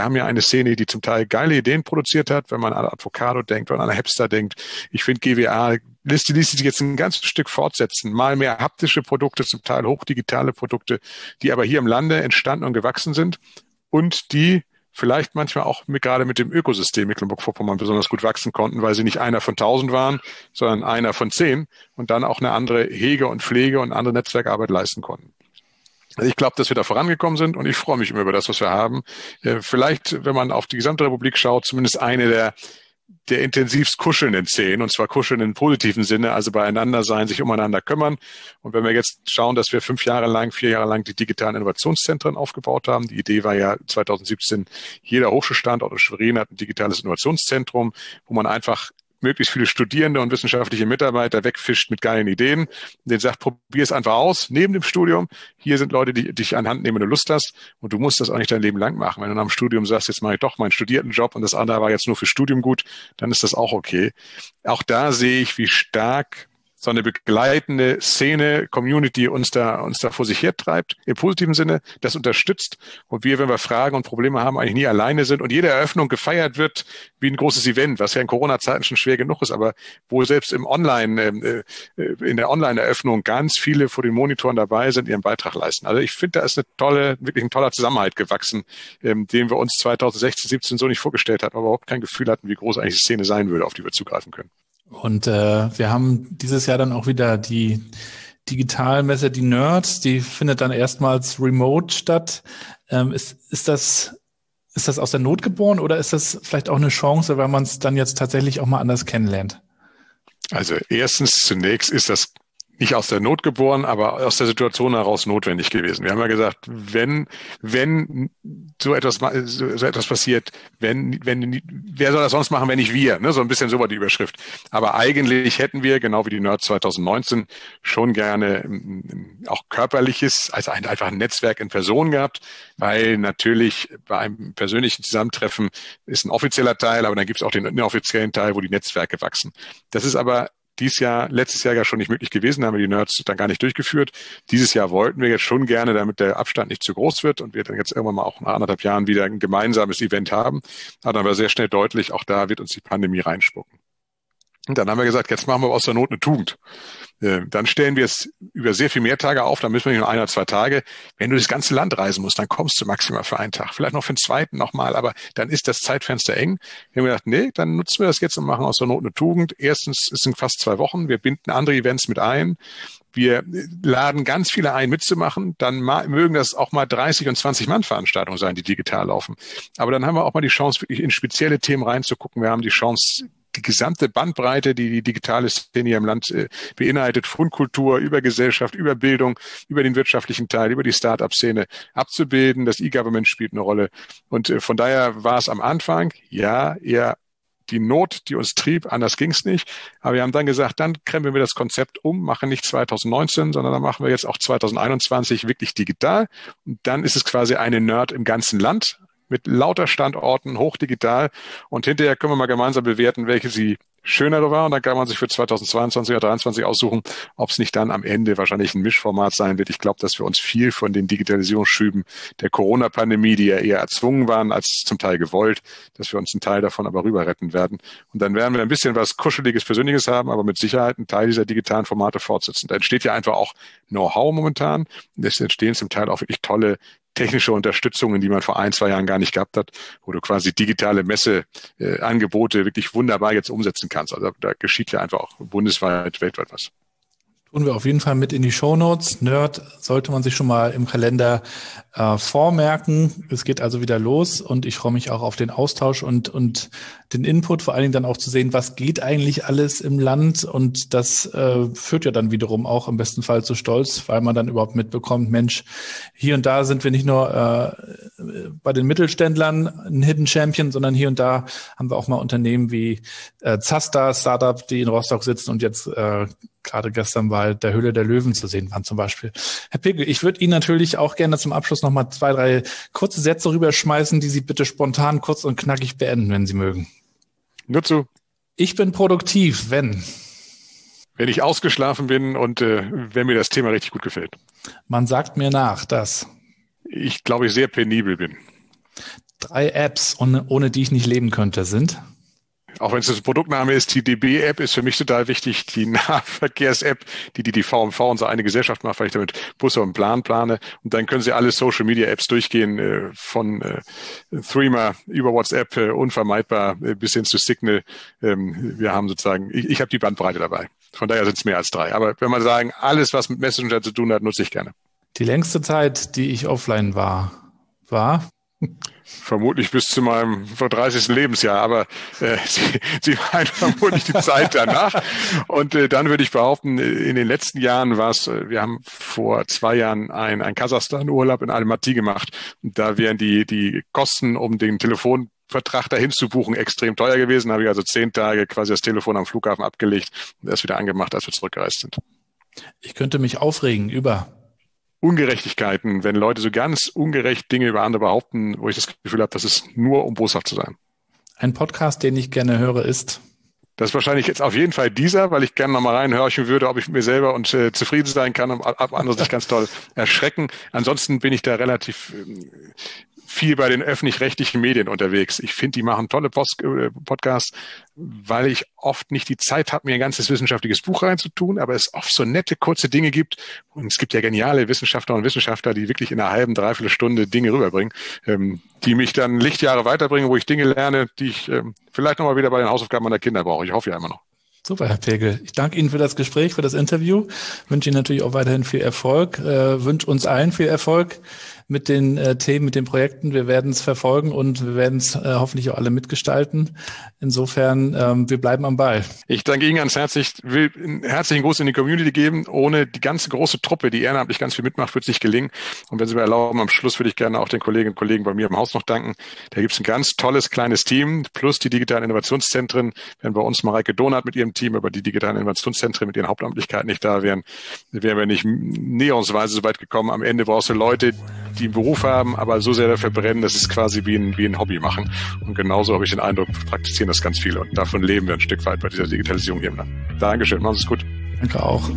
[SPEAKER 3] die zum Teil geile Ideen produziert hat, wenn man an Avocado denkt, wenn man an Hipster denkt. Ich finde, GWA ließ sich jetzt ein ganzes Stück fortsetzen. Mal mehr haptische Produkte, zum Teil hochdigitale Produkte, die aber hier im Lande entstanden und gewachsen sind und die vielleicht manchmal auch gerade mit dem Ökosystem Mecklenburg-Vorpommern besonders gut wachsen konnten, weil sie nicht einer von 1000 waren, sondern einer von 10 und dann auch eine andere Hege und Pflege und andere Netzwerkarbeit leisten konnten. Also ich glaube, dass wir da vorangekommen sind und ich freue mich immer über das, was wir haben. Vielleicht, wenn man auf die gesamte Republik schaut, zumindest eine der intensivst kuschelnden Szenen, und zwar kuscheln im positiven Sinne, also beieinander sein, sich umeinander kümmern. Und wenn wir jetzt schauen, dass wir 4 Jahre lang die digitalen Innovationszentren aufgebaut haben. Die Idee war ja 2017, jeder Hochschulstandort in Schwerin hat ein digitales Innovationszentrum, wo man einfach möglichst viele Studierende und wissenschaftliche Mitarbeiter wegfischt mit geilen Ideen. Und denen sagt, probier es einfach aus, neben dem Studium. Hier sind Leute, die dich an Hand nehmen, wenn du Lust hast. Und du musst das auch nicht dein Leben lang machen. Wenn du nach dem Studium sagst, jetzt mache ich doch meinen Studiertenjob und das andere war jetzt nur für Studium gut, dann ist das auch okay. Auch da sehe ich, wie stark so eine begleitende Szene, Community uns da vor sich hertreibt, im positiven Sinne, das unterstützt und wir, wenn wir Fragen und Probleme haben, eigentlich nie alleine sind und jede Eröffnung gefeiert wird wie ein großes Event, was ja in Corona-Zeiten schon schwer genug ist, aber wo selbst in der Online-Eröffnung ganz viele vor den Monitoren dabei sind, ihren Beitrag leisten. Also ich finde, da ist wirklich ein toller Zusammenhalt gewachsen, den wir uns 2016, 17 so nicht vorgestellt hatten, aber überhaupt kein Gefühl hatten, wie groß eigentlich die Szene sein würde, auf die wir zugreifen können.
[SPEAKER 2] Und wir haben dieses Jahr dann auch wieder die Digitalmesse, die Nerds, die findet dann erstmals remote statt. Ist das aus der Not geboren oder ist das vielleicht auch eine Chance, weil man es dann jetzt tatsächlich auch mal anders kennenlernt?
[SPEAKER 3] Also zunächst ist das nicht aus der Not geboren, aber aus der Situation heraus notwendig gewesen. Wir haben ja gesagt, wenn so etwas passiert, wer soll das sonst machen, wenn nicht wir? Ne? So ein bisschen so war die Überschrift. Aber eigentlich hätten wir, genau wie die Nerds 2019, schon gerne auch körperliches, also einfach ein Netzwerk in Person gehabt, weil natürlich bei einem persönlichen Zusammentreffen ist ein offizieller Teil, aber dann gibt es auch den inoffiziellen Teil, wo die Netzwerke wachsen. Das ist aber letztes Jahr ja schon nicht möglich gewesen, da haben wir die Nerds dann gar nicht durchgeführt. Dieses Jahr wollten wir jetzt schon gerne, damit der Abstand nicht zu groß wird und wir dann jetzt irgendwann mal auch nach 1,5 Jahren wieder ein gemeinsames Event haben. Aber dann war sehr schnell deutlich, auch da wird uns die Pandemie reinspucken. Und dann haben wir gesagt, jetzt machen wir aus der Not eine Tugend. Dann stellen wir es über sehr viel mehr Tage auf, dann müssen wir nicht nur 1 oder 2 Tage. Wenn du das ganze Land reisen musst, dann kommst du maximal für einen Tag, vielleicht noch für den zweiten nochmal, aber dann ist das Zeitfenster eng. Wir haben gedacht, nee, dann nutzen wir das jetzt und machen aus der Not eine Tugend. Erstens, es sind fast 2 Wochen, wir binden andere Events mit ein. Wir laden ganz viele ein, mitzumachen. Dann mögen das auch mal 30 und 20 Mann Veranstaltungen sein, die digital laufen. Aber dann haben wir auch mal die Chance, wirklich in spezielle Themen reinzugucken. Wir haben die Chance, die gesamte Bandbreite, die digitale Szene hier im Land beinhaltet, von Kultur über Gesellschaft, über Bildung, über den wirtschaftlichen Teil, über die Start-up-Szene abzubilden. Das E-Government spielt eine Rolle. Und von daher war es am Anfang, ja, eher die Not, die uns trieb, anders ging's nicht. Aber wir haben dann gesagt, dann krempeln wir das Konzept um, machen nicht 2019, sondern dann machen wir jetzt auch 2021 wirklich digital. Und dann ist es quasi eine Nerd im ganzen Land mit lauter Standorten, hochdigital. Und hinterher können wir mal gemeinsam bewerten, welche sie schönere war. Und dann kann man sich für 2022 oder 2023 aussuchen, ob es nicht dann am Ende wahrscheinlich ein Mischformat sein wird. Ich glaube, dass wir uns viel von den Digitalisierungsschüben der Corona-Pandemie, die ja eher erzwungen waren als zum Teil gewollt, dass wir uns einen Teil davon aber rüber retten werden. Und dann werden wir ein bisschen was Kuscheliges, Persönliches haben, aber mit Sicherheit einen Teil dieser digitalen Formate fortsetzen. Da entsteht ja einfach auch Know-how momentan. Und es entstehen zum Teil auch wirklich tolle technische Unterstützungen, die man vor 1, 2 Jahren gar nicht gehabt hat, wo du quasi digitale Messeangebote wirklich wunderbar jetzt umsetzen kannst. Also da geschieht ja einfach auch bundesweit, weltweit was.
[SPEAKER 2] Tun wir auf jeden Fall mit in die Shownotes. Nerd sollte man sich schon mal im Kalender vormerken. Es geht also wieder los und ich freue mich auch auf den Austausch und den Input, vor allen Dingen dann auch zu sehen, was geht eigentlich alles im Land, und das führt ja dann wiederum auch im besten Fall zu Stolz, weil man dann überhaupt mitbekommt, Mensch, hier und da sind wir nicht nur bei den Mittelständlern ein Hidden Champion, sondern hier und da haben wir auch mal Unternehmen wie Zasta, Startup, die in Rostock sitzen und jetzt gerade gestern bei der Höhle der Löwen zu sehen waren zum Beispiel. Herr Pegel, ich würde Ihnen natürlich auch gerne zum Abschluss nochmal 2, 3 kurze Sätze rüberschmeißen, die Sie bitte spontan kurz und knackig beenden, wenn Sie mögen.
[SPEAKER 3] Nur zu.
[SPEAKER 2] Ich bin produktiv, wenn
[SPEAKER 3] ich ausgeschlafen bin und wenn mir das Thema richtig gut gefällt.
[SPEAKER 2] Man sagt mir nach, dass
[SPEAKER 3] ich glaube, ich sehr penibel bin.
[SPEAKER 2] 3 Apps, ohne die ich nicht leben könnte, sind?
[SPEAKER 3] Auch wenn es das Produktname ist, die DB-App ist für mich total wichtig. Die Nahverkehrs-App, die VMV, unsere eine Gesellschaft macht, weil ich damit Busse und Plan plane. Und dann können Sie alle Social-Media-Apps durchgehen, von Threema über WhatsApp, unvermeidbar, bis hin zu Signal. Wir haben sozusagen, ich habe die Bandbreite dabei. Von daher sind es mehr als 3. Aber wenn man sagen, alles, was mit Messenger zu tun hat, nutze ich gerne.
[SPEAKER 2] Die längste Zeit, die ich offline war?
[SPEAKER 3] Vermutlich bis zu meinem 30. Lebensjahr, aber Sie meinen vermutlich die Zeit danach. Und dann würde ich behaupten, in den letzten Jahren war es, wir haben vor 2 Jahren ein Kasachstan-Urlaub in Almaty gemacht. Und da wären die Kosten, um den Telefonvertrag dahin zu buchen, extrem teuer gewesen. Da habe ich also 10 Tage quasi das Telefon am Flughafen abgelegt und erst wieder angemacht, als wir zurückgereist sind.
[SPEAKER 2] Ich könnte mich aufregen über
[SPEAKER 3] Ungerechtigkeiten, wenn Leute so ganz ungerecht Dinge über andere behaupten, wo ich das Gefühl habe, das ist nur, um boshaft zu sein.
[SPEAKER 2] Ein Podcast, den ich gerne höre, ist?
[SPEAKER 3] Das ist wahrscheinlich jetzt auf jeden Fall dieser, weil ich gerne nochmal reinhorchen würde, ob ich mit mir selber und zufrieden sein kann und ab andere sich ganz toll erschrecken. Ansonsten bin ich da relativ viel bei den öffentlich-rechtlichen Medien unterwegs. Ich finde, die machen tolle Podcasts, weil ich oft nicht die Zeit habe, mir ein ganzes wissenschaftliches Buch reinzutun, aber es oft so nette, kurze Dinge gibt. Und es gibt ja geniale Wissenschaftlerinnen und Wissenschaftler, die wirklich in einer halben, dreiviertel Stunde Dinge rüberbringen, die mich dann Lichtjahre weiterbringen, wo ich Dinge lerne, die ich vielleicht nochmal wieder bei den Hausaufgaben meiner Kinder brauche. Ich hoffe ja immer noch.
[SPEAKER 2] Super, Herr Pegel. Ich danke Ihnen für das Gespräch, für das Interview. Wünsche Ihnen natürlich auch weiterhin viel Erfolg. Wünsche uns allen viel Erfolg mit den Themen, mit den Projekten. Wir werden es verfolgen und wir werden es hoffentlich auch alle mitgestalten. Insofern, wir bleiben am Ball.
[SPEAKER 3] Ich danke Ihnen ganz herzlich. Will einen herzlichen Gruß in die Community geben. Ohne die ganze große Truppe, die ehrenamtlich ganz viel mitmacht, wird es nicht gelingen. Und wenn Sie mir erlauben, am Schluss würde ich gerne auch den Kolleginnen und Kollegen bei mir im Haus noch danken. Da gibt es ein ganz tolles kleines Team, plus die digitalen Innovationszentren. Wenn bei uns Mareike Donath mit ihrem Team, aber die digitalen Innovationszentren mit ihren Hauptamtlichkeiten nicht da wären, wären wir nicht näherungsweise so weit gekommen. Am Ende brauchst du Leute, die einen Beruf haben, aber so sehr dafür brennen, dass es quasi wie ein Hobby machen. Und genauso habe ich den Eindruck, praktizieren das ganz viele. Und davon leben wir ein Stück weit bei dieser Digitalisierung hier im Land. Dankeschön, machen Sie es gut.
[SPEAKER 2] Danke auch.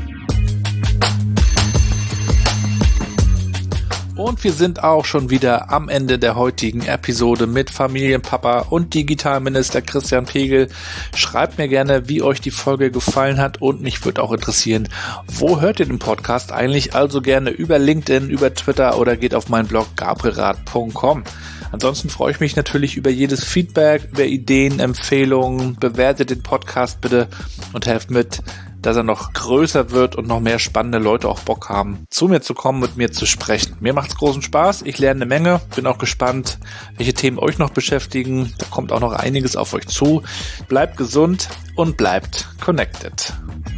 [SPEAKER 2] Und wir sind auch schon wieder am Ende der heutigen Episode mit Familienpapa und Digitalminister Christian Pegel. Schreibt mir gerne, wie euch die Folge gefallen hat und mich würde auch interessieren, wo hört ihr den Podcast eigentlich? Also gerne über LinkedIn, über Twitter oder geht auf meinen Blog gabrielrath.com. Ansonsten freue ich mich natürlich über jedes Feedback, über Ideen, Empfehlungen. Bewertet den Podcast bitte und helft mit, dass er noch größer wird und noch mehr spannende Leute auch Bock haben, zu mir zu kommen, mit mir zu sprechen. Mir macht's großen Spaß, ich lerne eine Menge, bin auch gespannt, welche Themen euch noch beschäftigen. Da kommt auch noch einiges auf euch zu. Bleibt gesund und bleibt connected.